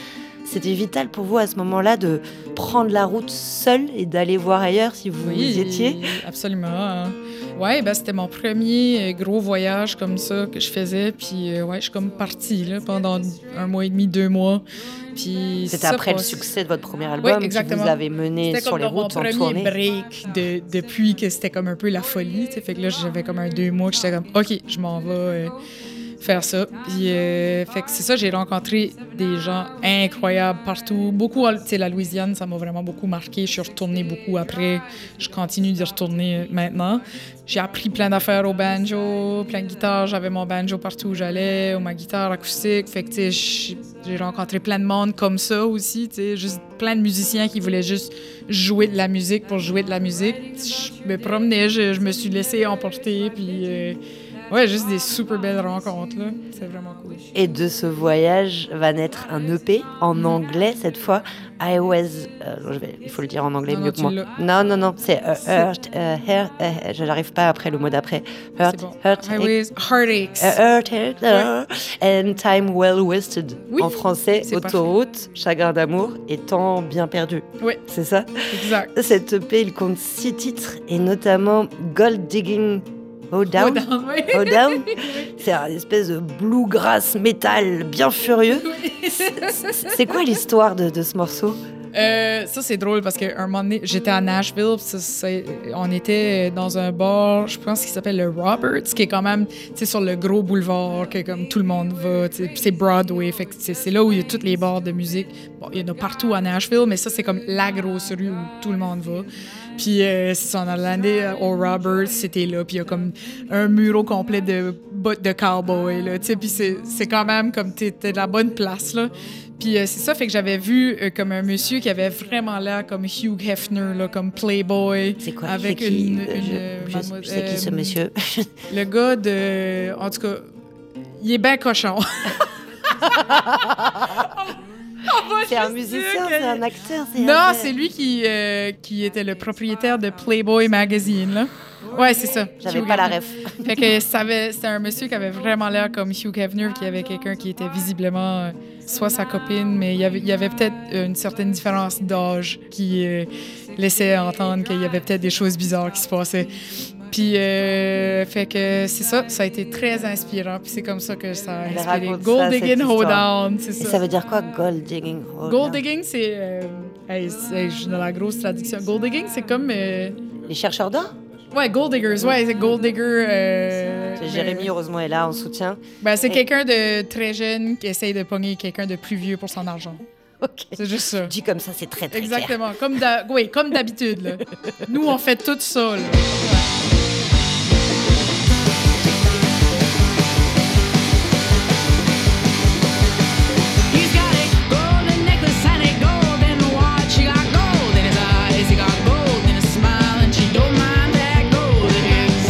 Speaker 2: c'était vital pour vous à ce moment-là de prendre la route seule et d'aller voir ailleurs si vous
Speaker 12: Oui,
Speaker 2: y étiez.
Speaker 12: Absolument. Ouais, ben c'était mon premier gros voyage comme ça que je faisais. Puis euh, ouais, je suis comme partie là, pendant un mois et demi, deux mois. Puis
Speaker 2: c'était
Speaker 12: ça,
Speaker 2: après
Speaker 12: pas...
Speaker 2: le succès de votre premier album
Speaker 12: oui,
Speaker 2: qui vous avez mené
Speaker 12: c'était
Speaker 2: sur les routes en tournée.
Speaker 12: C'était comme mon premier break de, depuis que c'était comme un peu la folie. Fait que là, j'avais comme un deux mois que j'étais comme, OK, je m'en vais euh, faire ça. Puis euh, fait que c'est ça, j'ai rencontré des gens incroyables partout. Beaucoup, tu sais, la Louisiane, ça m'a vraiment beaucoup marqué. Je suis retournée beaucoup après. Je continue d'y retourner maintenant. J'ai appris plein d'affaires au banjo, plein de guitares. J'avais mon banjo partout où j'allais, ou ma guitare acoustique. Fait que, tu sais, j'ai rencontré plein de monde comme ça aussi, tu sais, juste plein de musiciens qui voulaient juste jouer de la musique pour jouer de la musique. Je me promenais, je, je me suis laissée emporter, puis... Euh, ouais, juste des super belles rencontres, là. C'est vraiment cool.
Speaker 2: Et de ce voyage va naître un E P en anglais cette fois. I was... Euh, je vais, il faut le dire en anglais
Speaker 12: non,
Speaker 2: mieux
Speaker 12: non,
Speaker 2: que moi.
Speaker 12: L'as.
Speaker 2: Non, non, non, c'est uh, hurt, uh, hurt, uh, je n'arrive pas après le mot d'après. Hurt,
Speaker 12: bon.
Speaker 2: hurt,
Speaker 12: I was heartaches.
Speaker 2: Uh, hurt, hurt, uh, and time well wasted.
Speaker 12: Oui,
Speaker 2: en français,
Speaker 12: c'est
Speaker 2: autoroute,
Speaker 12: parfait.
Speaker 2: chagrin d'amour et temps bien perdu.
Speaker 12: Oui.
Speaker 2: C'est ça?
Speaker 12: Exact.
Speaker 2: Cet E P, il compte six titres et notamment Gold Digging Hoedown.
Speaker 12: Hoedown, oui.
Speaker 2: Hoedown. C'est un espèce de bluegrass métal bien furieux.
Speaker 12: Oui.
Speaker 2: C'est, c'est quoi l'histoire de, de ce morceau?
Speaker 12: Euh, ça, c'est drôle parce qu'à un moment donné, j'étais à Nashville. Ça, ça, on était dans un bar, je pense qu'il s'appelle le Roberts, qui est quand même sur le gros boulevard que comme tout le monde va. Puis c'est Broadway. Fait que c'est, c'est là où il y a tous les bars de musique. Bon, il y en a partout à Nashville, mais ça, c'est comme la grosse rue où tout le monde va. Puis euh, c'est ça, on a landé au Roberts, c'était là. Puis il y a comme un mur au complet de bottes de cowboy. Puis c'est, c'est quand même comme t'es, t'es de la bonne place, là. Puis euh, c'est ça, fait que j'avais vu euh, comme un monsieur qui avait vraiment l'air comme Hugh Hefner, là, comme Playboy.
Speaker 2: C'est quoi?
Speaker 12: Avec
Speaker 2: c'est qui?
Speaker 12: une,
Speaker 2: Euh,
Speaker 12: une
Speaker 2: je, je, je sais qui ce monsieur?
Speaker 12: Le gars de... En tout cas, il est bien cochon.
Speaker 2: C'est un musicien, c'est un acteur. C'est
Speaker 12: non,
Speaker 2: un...
Speaker 12: c'est lui qui, euh, qui était le propriétaire de Playboy Magazine, là. Ouais, c'est ça.
Speaker 2: J'avais
Speaker 12: Hugh
Speaker 2: pas la
Speaker 12: Hefner.
Speaker 2: ref.
Speaker 12: Fait que ça avait, c'était un monsieur qui avait vraiment l'air comme Hugh Hefner, qui avait quelqu'un qui était visiblement euh, soit sa copine, mais il y avait, il y avait peut-être une certaine différence d'âge qui euh, laissait entendre qu'il y avait peut-être des choses bizarres qui se passaient. Puis, euh, fait que c'est ça, ça a été très inspirant. Puis c'est comme ça que ça a
Speaker 2: Elle
Speaker 12: inspiré
Speaker 2: raconte
Speaker 12: Gold
Speaker 2: ça, cette
Speaker 12: Digging
Speaker 2: histoire.
Speaker 12: Hoedown, c'est
Speaker 2: Et
Speaker 12: ça.
Speaker 2: ça veut dire quoi, Gold Digging Hoedown?
Speaker 12: Gold Digging, c'est... Euh, hey, c'est- je suis dans la grosse traduction. Gold Digging, c'est comme... euh,
Speaker 2: Les chercheurs d'or?
Speaker 12: ouais, Gold Diggers, ouais, c'est Gold Digger... Euh,
Speaker 2: C'est Jérémy, heureusement, est là en soutien.
Speaker 12: Ben, c'est
Speaker 2: Et-
Speaker 12: quelqu'un de très jeune qui essaye de pogner quelqu'un de plus vieux pour son argent.
Speaker 2: Ok.
Speaker 12: C'est juste ça.
Speaker 2: Dit comme ça, c'est très, très clair.
Speaker 12: Exactement. Comme, d'ha- oui, comme d'habitude. Là. Nous, on fait tout ça. Là.
Speaker 4: He's got a golden necklace and a golden watch. He got gold in his eyes, he got gold in his smile, and she don't mind that gold it is.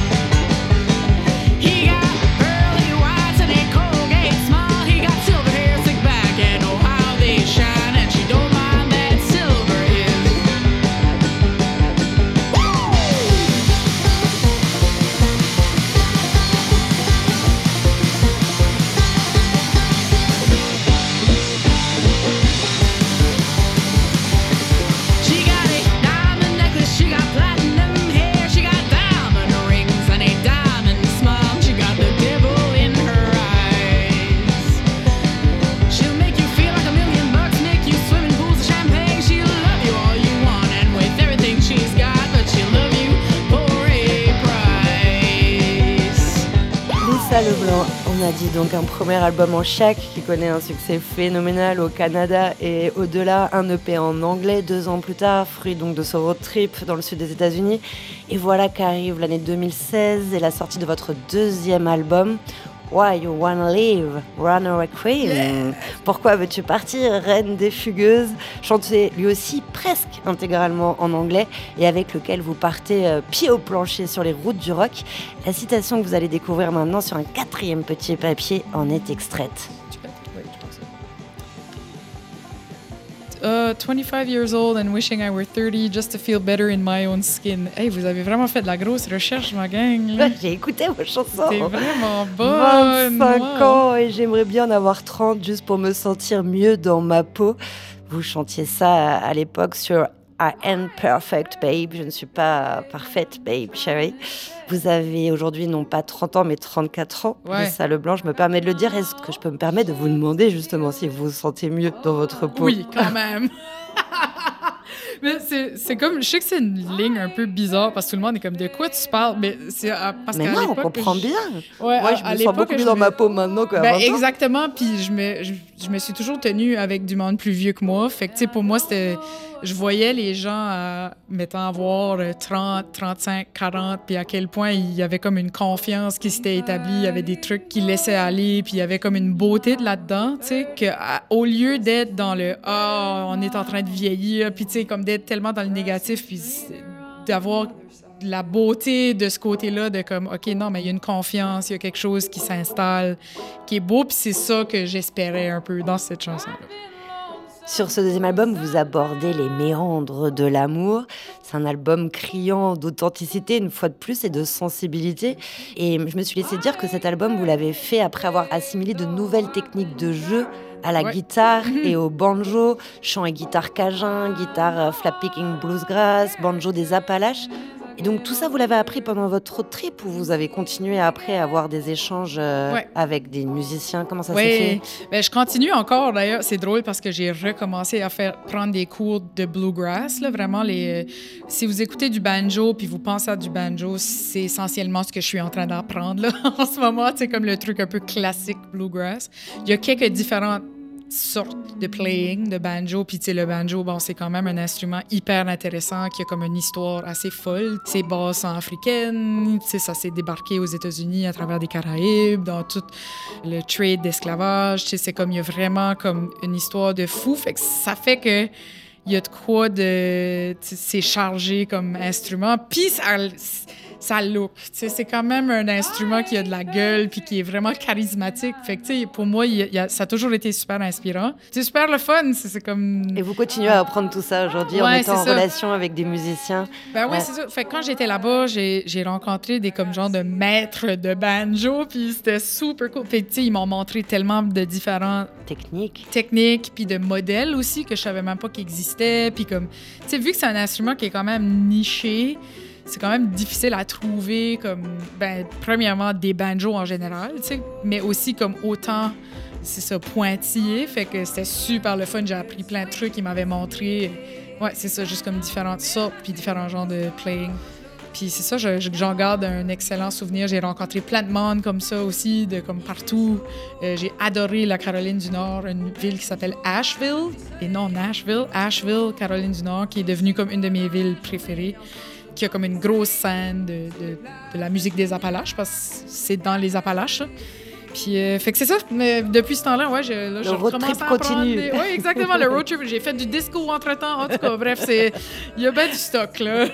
Speaker 4: He got pearly whites and a Colgate smile. He got silver hair slicked back and oh how they shine, and she don't mind that silver is. She got a diamond necklace, she got platinum hair, she got diamond rings and a diamond smile. She got the devil in her eyes. She'll make you feel like a million bucks, make you swim in pools of champagne. She'll love you all you want and with everything she's got, but she'll love you for a price.
Speaker 2: Lisa Leblanc, on a dit donc un premier album en chèque qui connaît un succès phénoménal au Canada et au-delà, un E P en anglais deux ans plus tard, fruit donc de ce road trip dans le sud des États-Unis. Et voilà qu'arrive l'année deux mille seize et la sortie de votre deuxième album. Why You Wanna Leave, Runaway Queen. Yeah. Pourquoi veux-tu partir, reine des fugueuses, chanté lui aussi presque intégralement en anglais et avec lequel vous partez euh, pied au plancher sur les routes du rock. La citation que vous allez découvrir maintenant sur un quatrième petit papier en est extraite.
Speaker 12: uh, twenty-five years old and wishing I were thirty just to feel better in my own skin. Hey, vous avez vraiment fait de la grosse recherche, ma gang. Là.
Speaker 2: J'ai écouté vos chansons.
Speaker 12: T'es vraiment bonne.
Speaker 2: vingt-cinq
Speaker 12: wow.
Speaker 2: ans et j'aimerais bien en avoir trente juste pour me sentir mieux dans ma peau. Vous chantiez ça à, à l'époque sur I am perfect, babe. Je ne suis pas parfaite, babe, chérie. Vous avez aujourd'hui non pas trente ans, mais trente-quatre ans.
Speaker 12: Ouais.
Speaker 2: Lisa Leblanc, je me permets de le dire. Est-ce que je peux me permettre de vous demander justement si vous vous sentez mieux dans votre peau?
Speaker 12: Oui, quand même. Mais c'est, c'est comme, je sais que c'est une ligne un peu bizarre parce que tout le monde est comme de quoi tu parles, mais c'est à, parce
Speaker 2: mais
Speaker 12: qu'à
Speaker 2: non,
Speaker 12: l'époque,
Speaker 2: on comprend
Speaker 12: je,
Speaker 2: bien.
Speaker 12: Ouais,
Speaker 2: Moi,
Speaker 12: à,
Speaker 2: je me
Speaker 12: à
Speaker 2: sens beaucoup mieux dans
Speaker 12: me,
Speaker 2: ma peau maintenant qu'à
Speaker 12: ben,
Speaker 2: vingt ans.
Speaker 12: Exactement, puis je me, je, je me suis toujours tenue avec du monde plus vieux que moi. Fait que, tu sais, pour moi, c'était, je voyais les gens, à, mettons, avoir trente, trente-cinq, quarante, puis à quel point il y avait comme une confiance qui s'était établie, il y avait des trucs qui laissaient aller, puis il y avait comme une beauté de là-dedans, tu sais, qu'au lieu d'être dans le « ah, on est en train de vieillir », puis tu sais, comme d'être tellement dans le négatif, puis d'avoir la beauté de ce côté-là, de comme, OK, non, mais il y a une confiance, il y a quelque chose qui s'installe, qui est beau, puis c'est ça que j'espérais un peu dans cette chanson-là.
Speaker 2: Sur ce deuxième album, vous abordez les méandres de l'amour. C'est un album criant d'authenticité, une fois de plus, et de sensibilité. Et je me suis laissé dire que cet album, vous l'avez fait après avoir assimilé de nouvelles techniques de jeu à la ouais. guitare mmh. et au banjo, chant et guitare cajun, guitare euh, flap picking bluegrass, banjo des Appalaches. Et donc tout ça, vous l'avez appris pendant votre road trip ou vous avez continué après à avoir des échanges euh, ouais. avec des musiciens? Comment ça
Speaker 12: ouais.
Speaker 2: s'est fait?
Speaker 12: Ben, je continue encore d'ailleurs. C'est drôle parce que j'ai recommencé à faire prendre des cours de bluegrass. Là, vraiment, les, euh, si vous écoutez du banjo puis vous pensez à du banjo, c'est essentiellement ce que je suis en train d'apprendre là, en ce moment. C'est comme le truc un peu classique bluegrass. Il y a quelques différentes sorte de playing de banjo, puis tu sais, le banjo, bon, c'est quand même un instrument hyper intéressant qui a comme une histoire assez folle. C'est bases sont africaines, tu sais, ça s'est débarqué aux États-Unis à travers des Caraïbes, dans tout le trade d'esclavage, tu sais, c'est comme, il y a vraiment comme une histoire de fou, fait que ça fait que il y a de quoi de, c'est chargé comme instrument, puis ça, ça look, tu sais, c'est quand même un instrument qui a de la gueule puis qui est vraiment charismatique. Fait que, tu sais, pour moi, il y a, ça a toujours été super inspirant. C'est super le fun, c'est, c'est comme...
Speaker 2: Et vous continuez à apprendre tout ça aujourd'hui ouais, en étant en ça. relation avec des musiciens.
Speaker 12: Ben oui, ouais. c'est ça. Fait que quand j'étais là-bas, j'ai, j'ai rencontré des comme genre de maîtres de banjo puis c'était super cool. Fait que, tu sais, ils m'ont montré tellement de différents...
Speaker 2: Techniques.
Speaker 12: Techniques puis de modèles aussi que je savais même pas qu'ils existaient. Puis comme, tu sais, vu que c'est un instrument qui est quand même niché, c'est quand même difficile à trouver, comme, ben, premièrement, des banjos en général, tu sais, mais aussi comme autant, c'est ça, pointillé, fait que c'était super le fun. J'ai appris plein de trucs, ils m'avaient montré, ouais, c'est ça, juste comme différentes sortes, puis différents genres de playing. Puis c'est ça, je, j'en garde un excellent souvenir. J'ai rencontré plein de monde comme ça aussi, de comme partout. Euh, j'ai adoré la Caroline du Nord, une ville qui s'appelle Asheville, et non Nashville, Asheville, Caroline du Nord, qui est devenue comme une de mes villes préférées, qui a comme une grosse scène de, de, de la musique des Appalaches, parce que c'est dans les Appalaches. Là. Puis, euh, fait que c'est ça. Mais depuis ce temps-là, ouais, je, là,
Speaker 2: le
Speaker 12: je
Speaker 2: road trip continue.
Speaker 12: Des... Oui, exactement, le road trip. J'ai fait du disco entre-temps. En tout cas, bref, c'est... il y a bien du stock, là.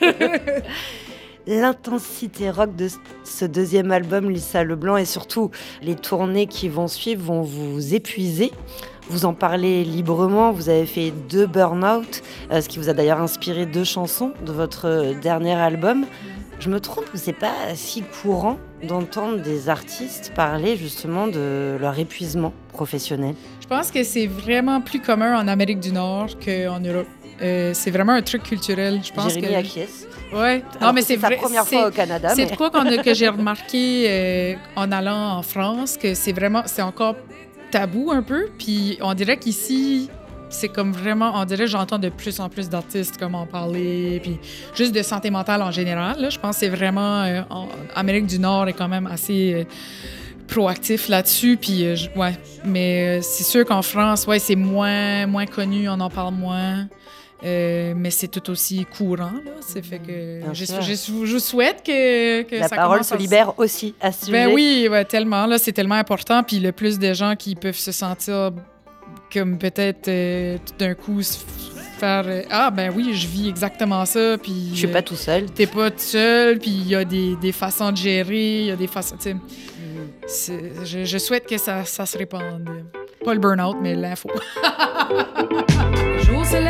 Speaker 2: L'intensité rock de ce deuxième album, Lisa Leblanc, et surtout les tournées qui vont suivre vont vous épuiser. Vous en parlez librement, vous avez fait deux burn-out, euh, ce qui vous a d'ailleurs inspiré deux chansons de votre dernier album. Je me trompe ou c'est pas si courant d'entendre des artistes parler justement de leur épuisement professionnel?
Speaker 12: Je pense que c'est vraiment plus commun en Amérique du Nord qu'en Europe. Euh, c'est vraiment un truc culturel, je pense.
Speaker 2: Jérémy
Speaker 12: que...
Speaker 2: acquiesce.
Speaker 12: Ouais.
Speaker 2: Non, mais c'est, c'est sa première c'est, fois au Canada.
Speaker 12: C'est
Speaker 2: mais...
Speaker 12: de quoi qu'on a, que j'ai remarqué euh, en allant en France, que c'est vraiment, c'est encore tabou un peu. Puis on dirait qu'ici, c'est comme vraiment, on dirait que j'entends de plus en plus d'artistes comme en parler, puis juste de santé mentale en général. Là, je pense que c'est vraiment, euh, en Amérique du Nord est quand même assez euh, proactif là-dessus. Puis euh, ouais, mais euh, c'est sûr qu'en France, ouais, c'est moins, moins connu, on en parle moins. Euh, mais c'est tout aussi courant, là. C'est fait que je, je, je souhaite que, que
Speaker 2: la
Speaker 12: ça
Speaker 2: parole
Speaker 12: commence
Speaker 2: se
Speaker 12: à...
Speaker 2: libère aussi à ce sujet.
Speaker 12: Ben oui, ouais, tellement. Là, c'est tellement important. Puis le plus de gens qui peuvent se sentir comme peut-être euh, tout d'un coup se faire euh, ah ben oui, je vis exactement ça. Puis
Speaker 2: je suis pas tout seul.
Speaker 12: T'es pas tout seul. Puis il y a des, des façons de gérer, il y a des façons. Tu sais, c'est, je, je souhaite que ça, ça se répande. Pas le burn-out, mais l'info.
Speaker 4: Le jour se lève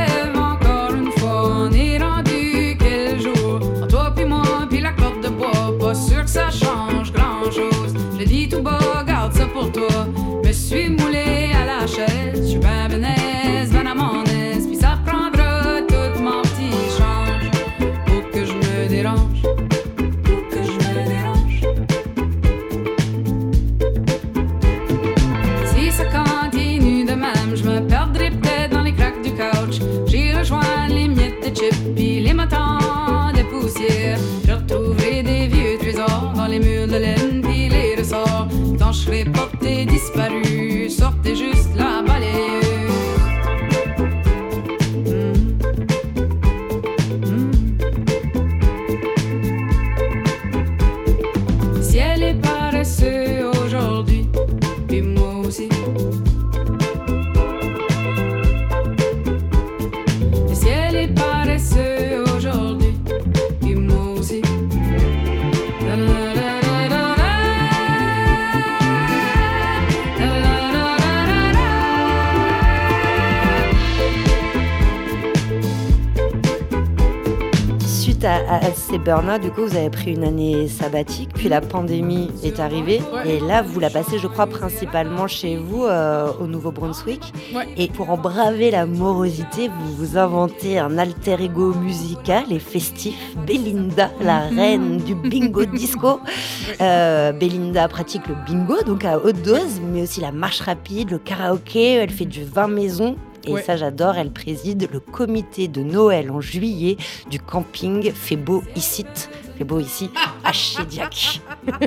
Speaker 2: suite à, à, à ces burn-out, du coup, vous avez pris une année sabbatique, puis la pandémie est arrivée.
Speaker 12: Ouais.
Speaker 2: Et là, vous la passez, je crois, principalement chez vous, euh, au Nouveau-Brunswick.
Speaker 12: Ouais.
Speaker 2: Et pour en braver la morosité, vous vous inventez un alter ego musical et festif. Belinda, la
Speaker 12: Mhm.
Speaker 2: reine du bingo disco. Euh, Belinda pratique le bingo, donc à haute dose, mais aussi la marche rapide, le karaoké. Elle fait du vin maison. Et
Speaker 12: Ouais.
Speaker 2: ça, j'adore. Elle préside le comité de Noël en juillet du camping Fait beau ici. Fait beau ici, à Chédiac.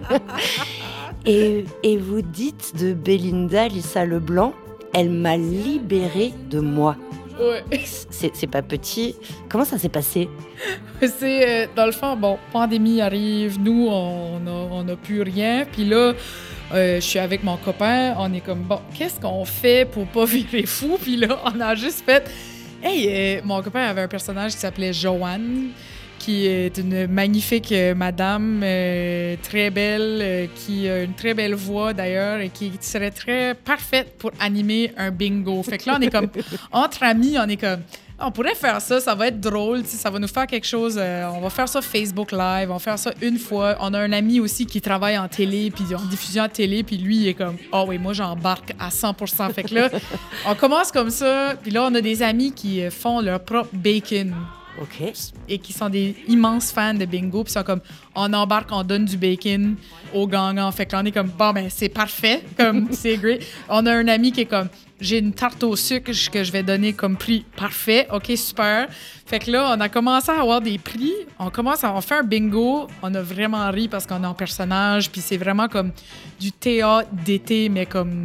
Speaker 2: et, et vous dites de Belinda Lissa Leblanc, elle m'a libérée de moi.
Speaker 12: Ouais.
Speaker 2: C'est, c'est pas petit. Comment ça s'est passé?
Speaker 12: C'est, euh, dans le fond, bon, pandémie arrive, nous, on n'a on a plus rien. Puis là, euh, je suis avec mon copain, on est comme, bon, qu'est-ce qu'on fait pour pas virer fou? Puis là, on a juste fait, hey, euh, mon copain avait un personnage qui s'appelait Joanne, qui est une magnifique euh, madame, euh, très belle, euh, qui a une très belle voix d'ailleurs, et qui serait très parfaite pour animer un bingo. Fait que là, on est comme, entre amis, on est comme, on pourrait faire ça, ça va être drôle, tu sais, ça va nous faire quelque chose. Euh, on va faire ça Facebook Live, on va faire ça une fois. On a un ami aussi qui travaille en télé, puis en diffusion à télé, puis lui, il est comme, ah oh oui, moi, j'embarque à cent pour cent. Fait que là, on commence comme ça, puis là, on a des amis qui euh, font leur propre bacon.
Speaker 2: OK.
Speaker 12: Et qui sont des immenses fans de bingo, puis ils sont comme, on embarque, on donne du bacon aux gagnants. Fait que là, on est comme, bon, ben, c'est parfait, comme, c'est great. On a un ami qui est comme, j'ai une tarte au sucre que je vais donner comme prix parfait. OK, super. Fait que là, on a commencé à avoir des prix. On commence à on fait un bingo. On a vraiment ri parce qu'on est en personnage, puis c'est vraiment comme du théâtre d'été, mais comme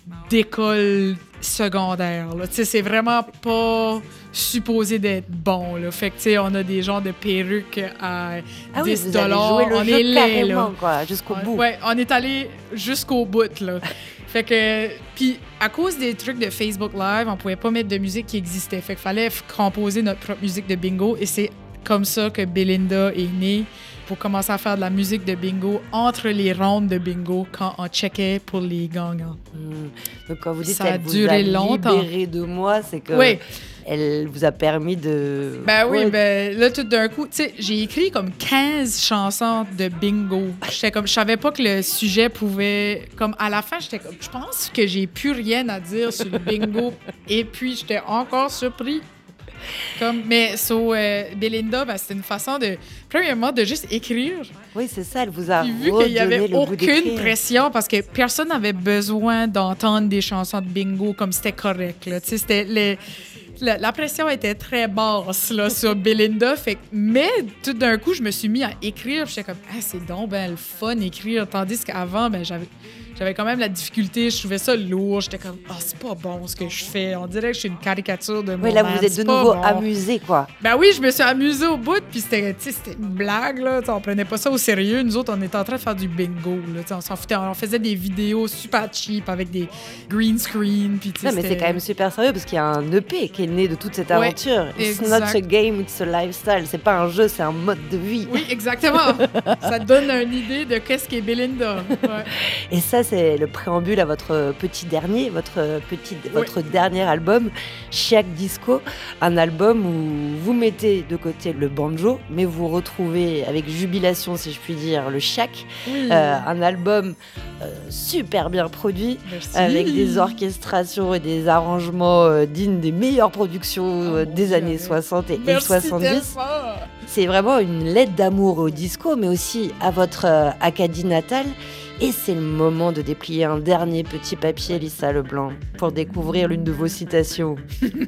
Speaker 12: d'école secondaire. Tu sais, c'est vraiment pas supposé d'être bon. Là. Fait que, tu sais, on a des genres de perruques à
Speaker 2: Ah oui,
Speaker 12: dix
Speaker 2: vous avez
Speaker 12: dollars.
Speaker 2: joué le
Speaker 12: on
Speaker 2: jeu
Speaker 12: est laid,
Speaker 2: carrément,
Speaker 12: là.
Speaker 2: quoi, jusqu'au
Speaker 12: On-
Speaker 2: bout.
Speaker 12: Ouais, on est allé jusqu'au bout, là. Fait que, puis à cause des trucs de Facebook Live, on pouvait pas mettre de musique qui existait. Fait qu'il fallait f- composer notre propre musique de bingo. Et c'est comme ça que Belinda est née, pour commencer à faire de la musique de bingo entre les rondes de bingo quand on checkait pour les gagnants.
Speaker 2: Hmm. Donc quand vous dites
Speaker 12: Ça a
Speaker 2: qu'elle vous
Speaker 12: duré
Speaker 2: a
Speaker 12: longtemps.
Speaker 2: libéré de moi, c'est que
Speaker 12: Oui.
Speaker 2: elle vous a permis de...
Speaker 12: Ben oui,
Speaker 2: Ouais.
Speaker 12: ben là, tout d'un coup, tu sais, j'ai écrit comme quinze chansons de bingo. J'étais comme, je savais pas que le sujet pouvait... Comme, à la fin, j'étais comme, je pense que j'ai plus rien à dire sur le bingo. Et puis, j'étais encore surpris. Comme, mais so, euh, Belinda, ben, c'était une façon de, premièrement, de juste écrire.
Speaker 2: Oui, c'est ça, elle vous a
Speaker 12: Puis vu qu'il n'y avait
Speaker 2: redonné le goût
Speaker 12: aucune
Speaker 2: d'écrire.
Speaker 12: pression, parce que personne n'avait besoin d'entendre des chansons de bingo comme c'était correct. Là. Tu sais, c'était le- la, la pression était très basse là, sur Belinda. Fait, que- mais tout d'un coup, je me suis mis à écrire. puis J'étais comme, ah, c'est donc ben le fun écrire. Tandis qu'avant, ben, j'avais, j'avais quand même la difficulté. Je trouvais ça lourd. J'étais comme, ah, c'est pas bon ce que je fais. On dirait que je suis une caricature de moi.
Speaker 2: Oui, là, vous êtes de nouveau amusé, quoi.
Speaker 12: Ben oui, je me suis amusée au bout, puis c'était, tu sais, c'était une blague, là. T'sais, on prenait pas ça au sérieux. Nous autres, on était en train de faire du bingo, là. T'sais, on s'en foutait. On faisait des vidéos super cheap avec des green screen, puis tu sais,
Speaker 2: Non, mais c'est
Speaker 12: c'était-
Speaker 2: quand même super sérieux parce qu'il y a un E P qui est né de toute cette
Speaker 12: Ouais,
Speaker 2: aventure. It's
Speaker 12: exact.
Speaker 2: not a game, it's a lifestyle. C'est pas un jeu, c'est un mode de vie.
Speaker 12: Oui, exactement. Ça te donne une idée de qu'est-ce qu'est Belinda. Ouais.
Speaker 2: Et ça, c'est le préambule à votre petit dernier, votre, petit, votre dernier album, Chiac Disco. Un album où vous mettez de côté le banjo, mais vous retrouvez avec jubilation, si je puis dire, le chiac.
Speaker 12: Oui.
Speaker 2: Euh, un album euh, super bien produit,
Speaker 12: Merci.
Speaker 2: avec des orchestrations et des arrangements euh, dignes des meilleures productions euh, des années soixante et, et
Speaker 12: Merci
Speaker 2: soixante-dix.
Speaker 12: tellement.
Speaker 2: C'est vraiment une lettre d'amour au disco, mais aussi à votre euh, Acadie natale. Et c'est le moment de déplier un dernier petit papier, Lissa Leblanc, pour découvrir l'une de vos citations.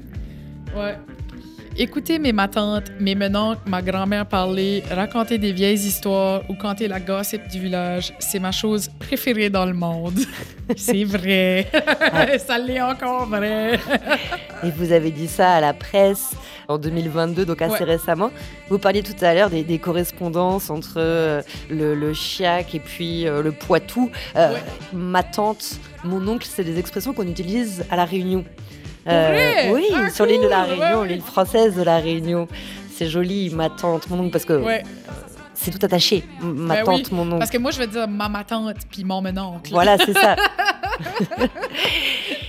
Speaker 12: Ouais. Écouter mes ma tante, mes menantes, ma grand-mère parler, raconter des vieilles histoires ou canter la gossip du village, c'est ma chose préférée dans le monde. C'est vrai. Ça l'est encore vrai.
Speaker 2: Et vous avez dit ça à la presse en deux mille vingt-deux, donc assez
Speaker 12: Ouais.
Speaker 2: récemment. Vous parliez tout à l'heure des, des correspondances entre euh, le, le chiac et puis euh, le Poitou. Euh,
Speaker 12: Ouais.
Speaker 2: Ma tante, mon oncle, c'est des expressions qu'on utilise à La Réunion.
Speaker 12: Pour vrai?
Speaker 2: Oui,
Speaker 12: Ah,
Speaker 2: sur l'île de La
Speaker 12: cool, ouais,
Speaker 2: Réunion,
Speaker 12: ouais.
Speaker 2: l'île française de La Réunion. C'est joli, ma tante, mon oncle, parce que
Speaker 12: Ouais.
Speaker 2: c'est tout attaché. Ma
Speaker 12: Ben
Speaker 2: tante,
Speaker 12: oui,
Speaker 2: mon oncle.
Speaker 12: Parce que moi, je veux dire ma ma tante puis mon menoncle.
Speaker 2: Voilà, c'est ça.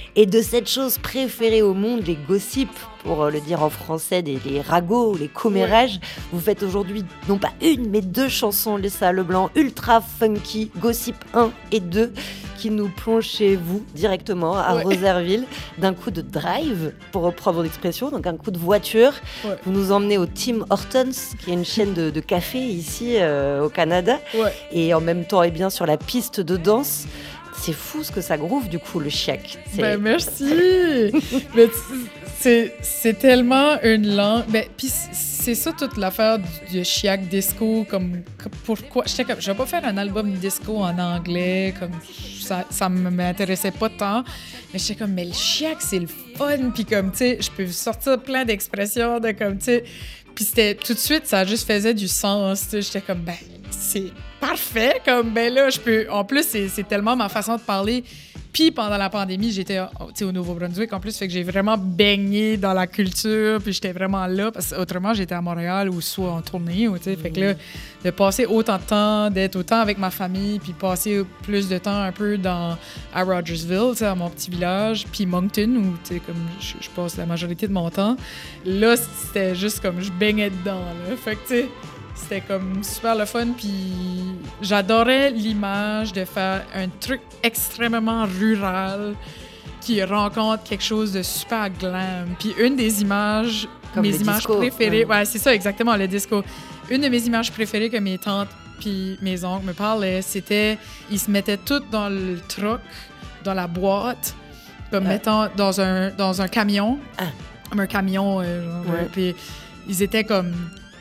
Speaker 2: Et de cette chose préférée au monde, les gossips, pour le dire en français, des, les ragots, les commérages, ouais. Vous faites aujourd'hui non pas une, mais deux chansons, Lisa Leblanc, ultra funky, Gossip un et deux, qui nous plongent chez vous directement à ouais. Rosaireville, d'un coup de drive, pour reprendre votre expression, donc un coup de voiture. Ouais. Vous nous emmenez au Tim Hortons, qui est une chaîne de, de café ici euh, au Canada, ouais. Et en même temps, eh bien, sur la piste de danse. C'est fou ce que ça groove, du coup, le chiac. C'est...
Speaker 12: Ben, merci! Mais c'est, c'est tellement une langue... Ben, puis c'est ça toute l'affaire du, du chiac disco, comme... Pourquoi? J'étais comme... Je vais pas faire un album disco en anglais, comme... Ça, ça m'intéressait pas tant. Mais j'étais comme, mais le chiac, c'est le fun! Puis comme, tu sais, je peux sortir plein d'expressions de comme, tu sais... Puis c'était... Tout de suite, ça juste faisait du sens, tu sais. J'étais comme, ben, c'est... parfait, comme ben là, je peux... En plus, c'est, c'est tellement ma façon de parler. Puis pendant la pandémie, j'étais au Nouveau-Brunswick en plus, fait que j'ai vraiment baigné dans la culture, puis j'étais vraiment là, parce qu'autrement, j'étais à Montréal ou soit en tournée, ou, mmh. Fait que là, de passer autant de temps, d'être autant avec ma famille, puis passer plus de temps un peu dans, à Rogersville, à mon petit village, puis Moncton, où comme je, je passe la majorité de mon temps, là, c'était juste comme je baignais dedans, là. Fait que, tu sais, c'était comme super le fun, puis j'adorais l'image de faire un truc extrêmement rural qui rencontre quelque chose de super glam. Puis une des images, comme mes images disco, préférées, ouais. ouais, c'est ça exactement, le disco. Une de mes images préférées que mes tantes puis mes oncles me parlaient, c'était ils se mettaient tous dans le truck, dans la boîte, comme ah. mettant dans un dans un camion, ah. comme un camion, euh, genre, ouais. Puis ils étaient comme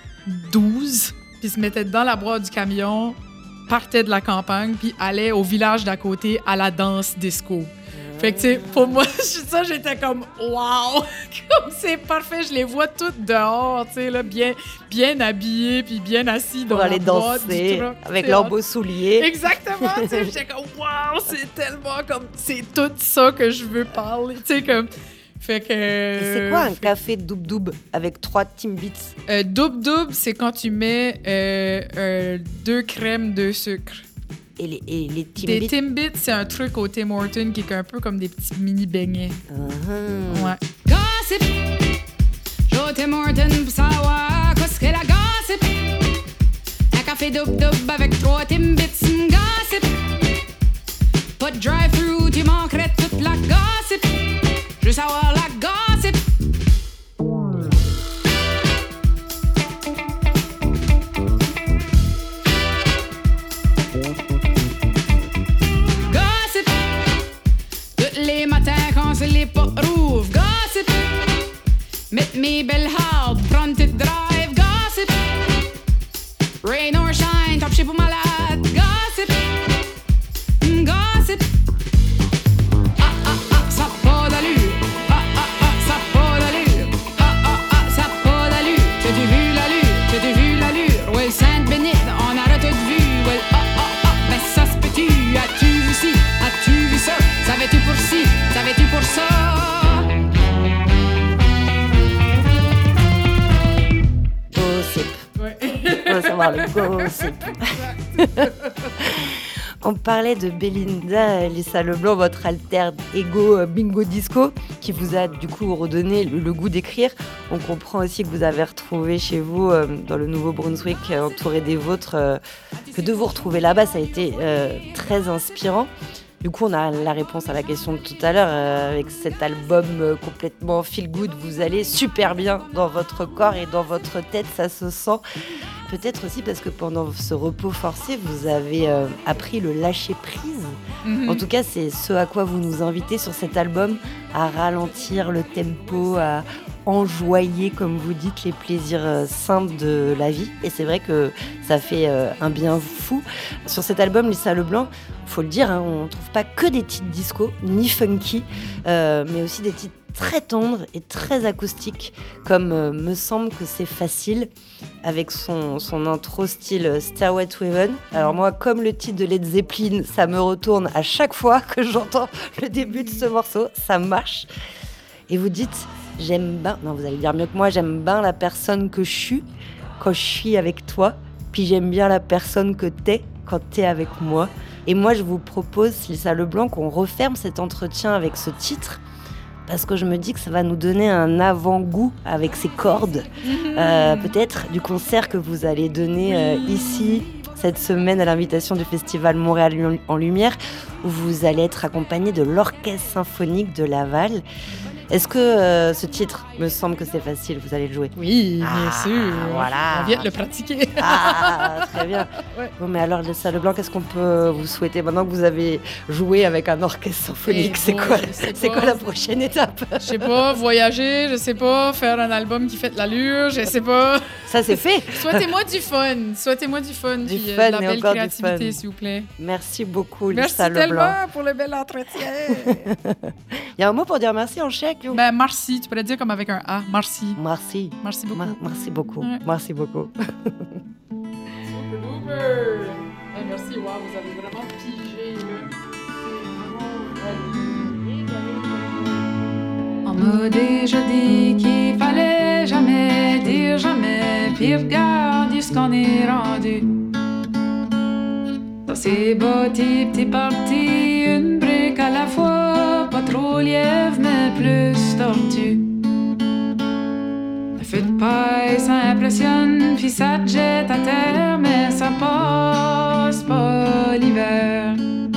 Speaker 12: douze, puis se mettaient dans la boîte du camion, partaient de la campagne, puis allaient au village d'à côté à la danse disco. Fait que, tu sais, pour moi, ça, j'étais comme « Wow! » Comme c'est parfait, je les vois toutes dehors, tu sais, là, bien, bien habillés, puis bien assis dans la boîte du truck.
Speaker 2: Avec leurs beaux souliers.
Speaker 12: Exactement, tu sais, j'étais comme « Wow! » C'est tellement comme... C'est tout ça que je veux parler, tu sais, comme... Fait que...
Speaker 2: Et c'est quoi un café doub-doub avec trois Timbits?
Speaker 12: Euh, doub-doub, c'est quand tu mets euh, euh, deux crèmes de sucre.
Speaker 2: Et les, et les Timbits?
Speaker 12: Des Timbits, c'est un truc au Tim Hortons qui est un peu comme des petits mini-beignets. Uh-huh. Ouais.
Speaker 4: Gossip! Joe Tim Hortons pour savoir qu'est-ce qu'est la gossip? Un café doub-doub avec trois Timbits, gossip! Pas de drive-thru, tu manquerais toute la gossip! Je veux savoir la gossip. Gossip. Tous les matins quand c'est les portes rouvrent. Gossip. Mettre mes belles hardes, prendre tes drive. Gossip. Rain or shine, top shape ou malade. Gossip. Gossip. Savais-tu pour ci, savais-tu pour ça?
Speaker 2: Gossip. Ouais. On va savoir le gossip. On parlait de Belinda, Lisa Leblanc, votre alter ego bingo disco, qui vous a du coup redonné le, le goût d'écrire. On comprend aussi que vous avez retrouvé chez vous, euh, dans le Nouveau-Brunswick, euh, entouré des vôtres, euh, que de vous retrouver là-bas, ça a été euh, très inspirant. Du coup, on a la réponse à la question de tout à l'heure. Euh, avec cet album euh, complètement feel good, vous allez super bien dans votre corps et dans votre tête, ça se sent. Peut-être aussi parce que pendant ce repos forcé, vous avez euh, appris le lâcher-prise. Mm-hmm. En tout cas, c'est ce à quoi vous nous invitez sur cet album, à ralentir le tempo, à enjoyer, comme vous dites, les plaisirs euh, simples de la vie. Et c'est vrai que ça fait euh, un bien fou. Sur cet album, Lisa Leblanc, faut le dire, hein, on ne trouve pas que des titres disco, ni funky, euh, mais aussi des titres très tendres et très acoustiques, comme euh, Me semble que c'est facile, avec son, son intro style Stairway to Heaven. Alors moi, comme le titre de Led Zeppelin, ça me retourne à chaque fois que j'entends le début de ce morceau, ça marche. Et vous dites, j'aime bien, non vous allez dire mieux que moi, j'aime bien la personne que je suis quand je suis avec toi, puis j'aime bien la personne que t'es quand t'es avec moi. Et moi, je vous propose, Lisa Leblanc, qu'on referme cet entretien avec ce titre, parce que je me dis que ça va nous donner un avant-goût avec ces cordes, euh, peut-être du concert que vous allez donner euh, ici cette semaine à l'invitation du Festival Montréal en Lumière, où vous allez être accompagné de l'Orchestre Symphonique de Laval. Est-ce que euh, ce titre, me semble que c'est facile, vous allez le jouer?
Speaker 12: Oui,
Speaker 2: ah,
Speaker 12: bien sûr.
Speaker 2: Voilà.
Speaker 12: On vient de le pratiquer.
Speaker 2: Ah, très bien.
Speaker 12: Ouais.
Speaker 2: Bon, mais alors, Lisa Leblanc, qu'est-ce qu'on peut vous souhaiter maintenant que vous avez joué avec un orchestre symphonique?
Speaker 12: Et
Speaker 2: C'est
Speaker 12: bon,
Speaker 2: quoi,
Speaker 12: c'est
Speaker 2: c'est quoi la prochaine étape?
Speaker 12: Je sais pas, voyager, je sais pas, faire un album qui fait de l'allure, je sais pas.
Speaker 2: Ça, c'est fait.
Speaker 12: Souhaitez-moi du fun. Souhaitez-moi du fun.
Speaker 2: Du
Speaker 12: puis,
Speaker 2: fun
Speaker 12: euh, de la
Speaker 2: et
Speaker 12: belle
Speaker 2: encore du
Speaker 12: créativité,
Speaker 2: fun.
Speaker 12: s'il vous plaît.
Speaker 2: Merci beaucoup,
Speaker 12: Merci
Speaker 2: Lisa Leblanc.
Speaker 12: tellement pour le bel entretien.
Speaker 2: Il y a un mot pour dire merci en chèque? Ou...
Speaker 12: Ben, merci. Tu peux le dire comme avec un A. Merci.
Speaker 2: Merci.
Speaker 12: Merci beaucoup.
Speaker 2: Ma- merci beaucoup.
Speaker 12: Ouais.
Speaker 2: Merci beaucoup.
Speaker 12: Hey, merci, wow, vous avez vraiment pigé. Là.
Speaker 4: On m'a déjà dit qu'il fallait jamais dire jamais, puis regarde ce qu'on est rendu. Ça c'est bâti, petit parti, une brique à la fois, pas trop lièvre mais plus tortue. Le feu de paille, ça impressionne, puis ça te jette à terre, mais ça passe pas l'hiver.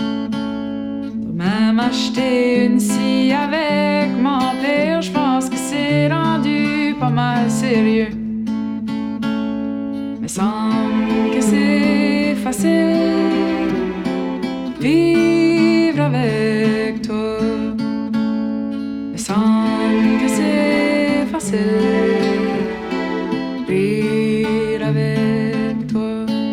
Speaker 4: Même acheter une scie avec mon père, je pense que c'est rendu pas mal sérieux. Mais semble que c'est facile vivre avec toi. Mais semble que c'est facile rire avec toi.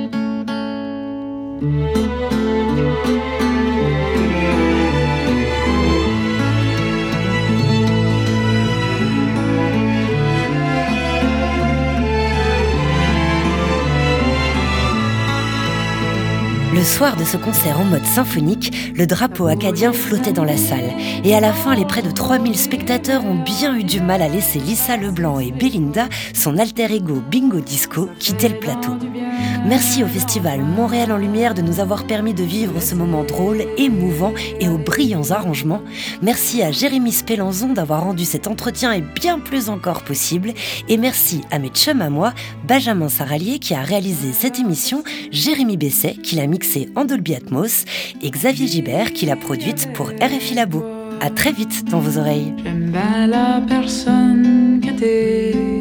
Speaker 2: Le soir de ce concert en mode symphonique, le drapeau acadien flottait dans la salle. Et à la fin, les près de trois mille spectateurs ont bien eu du mal à laisser Lisa Leblanc et Belinda, son alter ego Bingo Disco, quitter le plateau. Merci au Festival Montréal en Lumière de nous avoir permis de vivre ce moment drôle, émouvant et aux brillants arrangements. Merci à Jérémy Spélanzon d'avoir rendu cet entretien et bien plus encore possible. Et merci à mes chums à moi, Benjamin Saralier qui a réalisé cette émission, Jérémy Besset qui l'a mixée en Dolby Atmos et Xavier Gibert qui l'a produite pour R F I Labo. À très vite dans vos oreilles.
Speaker 4: J'aime bien la personne que t'es.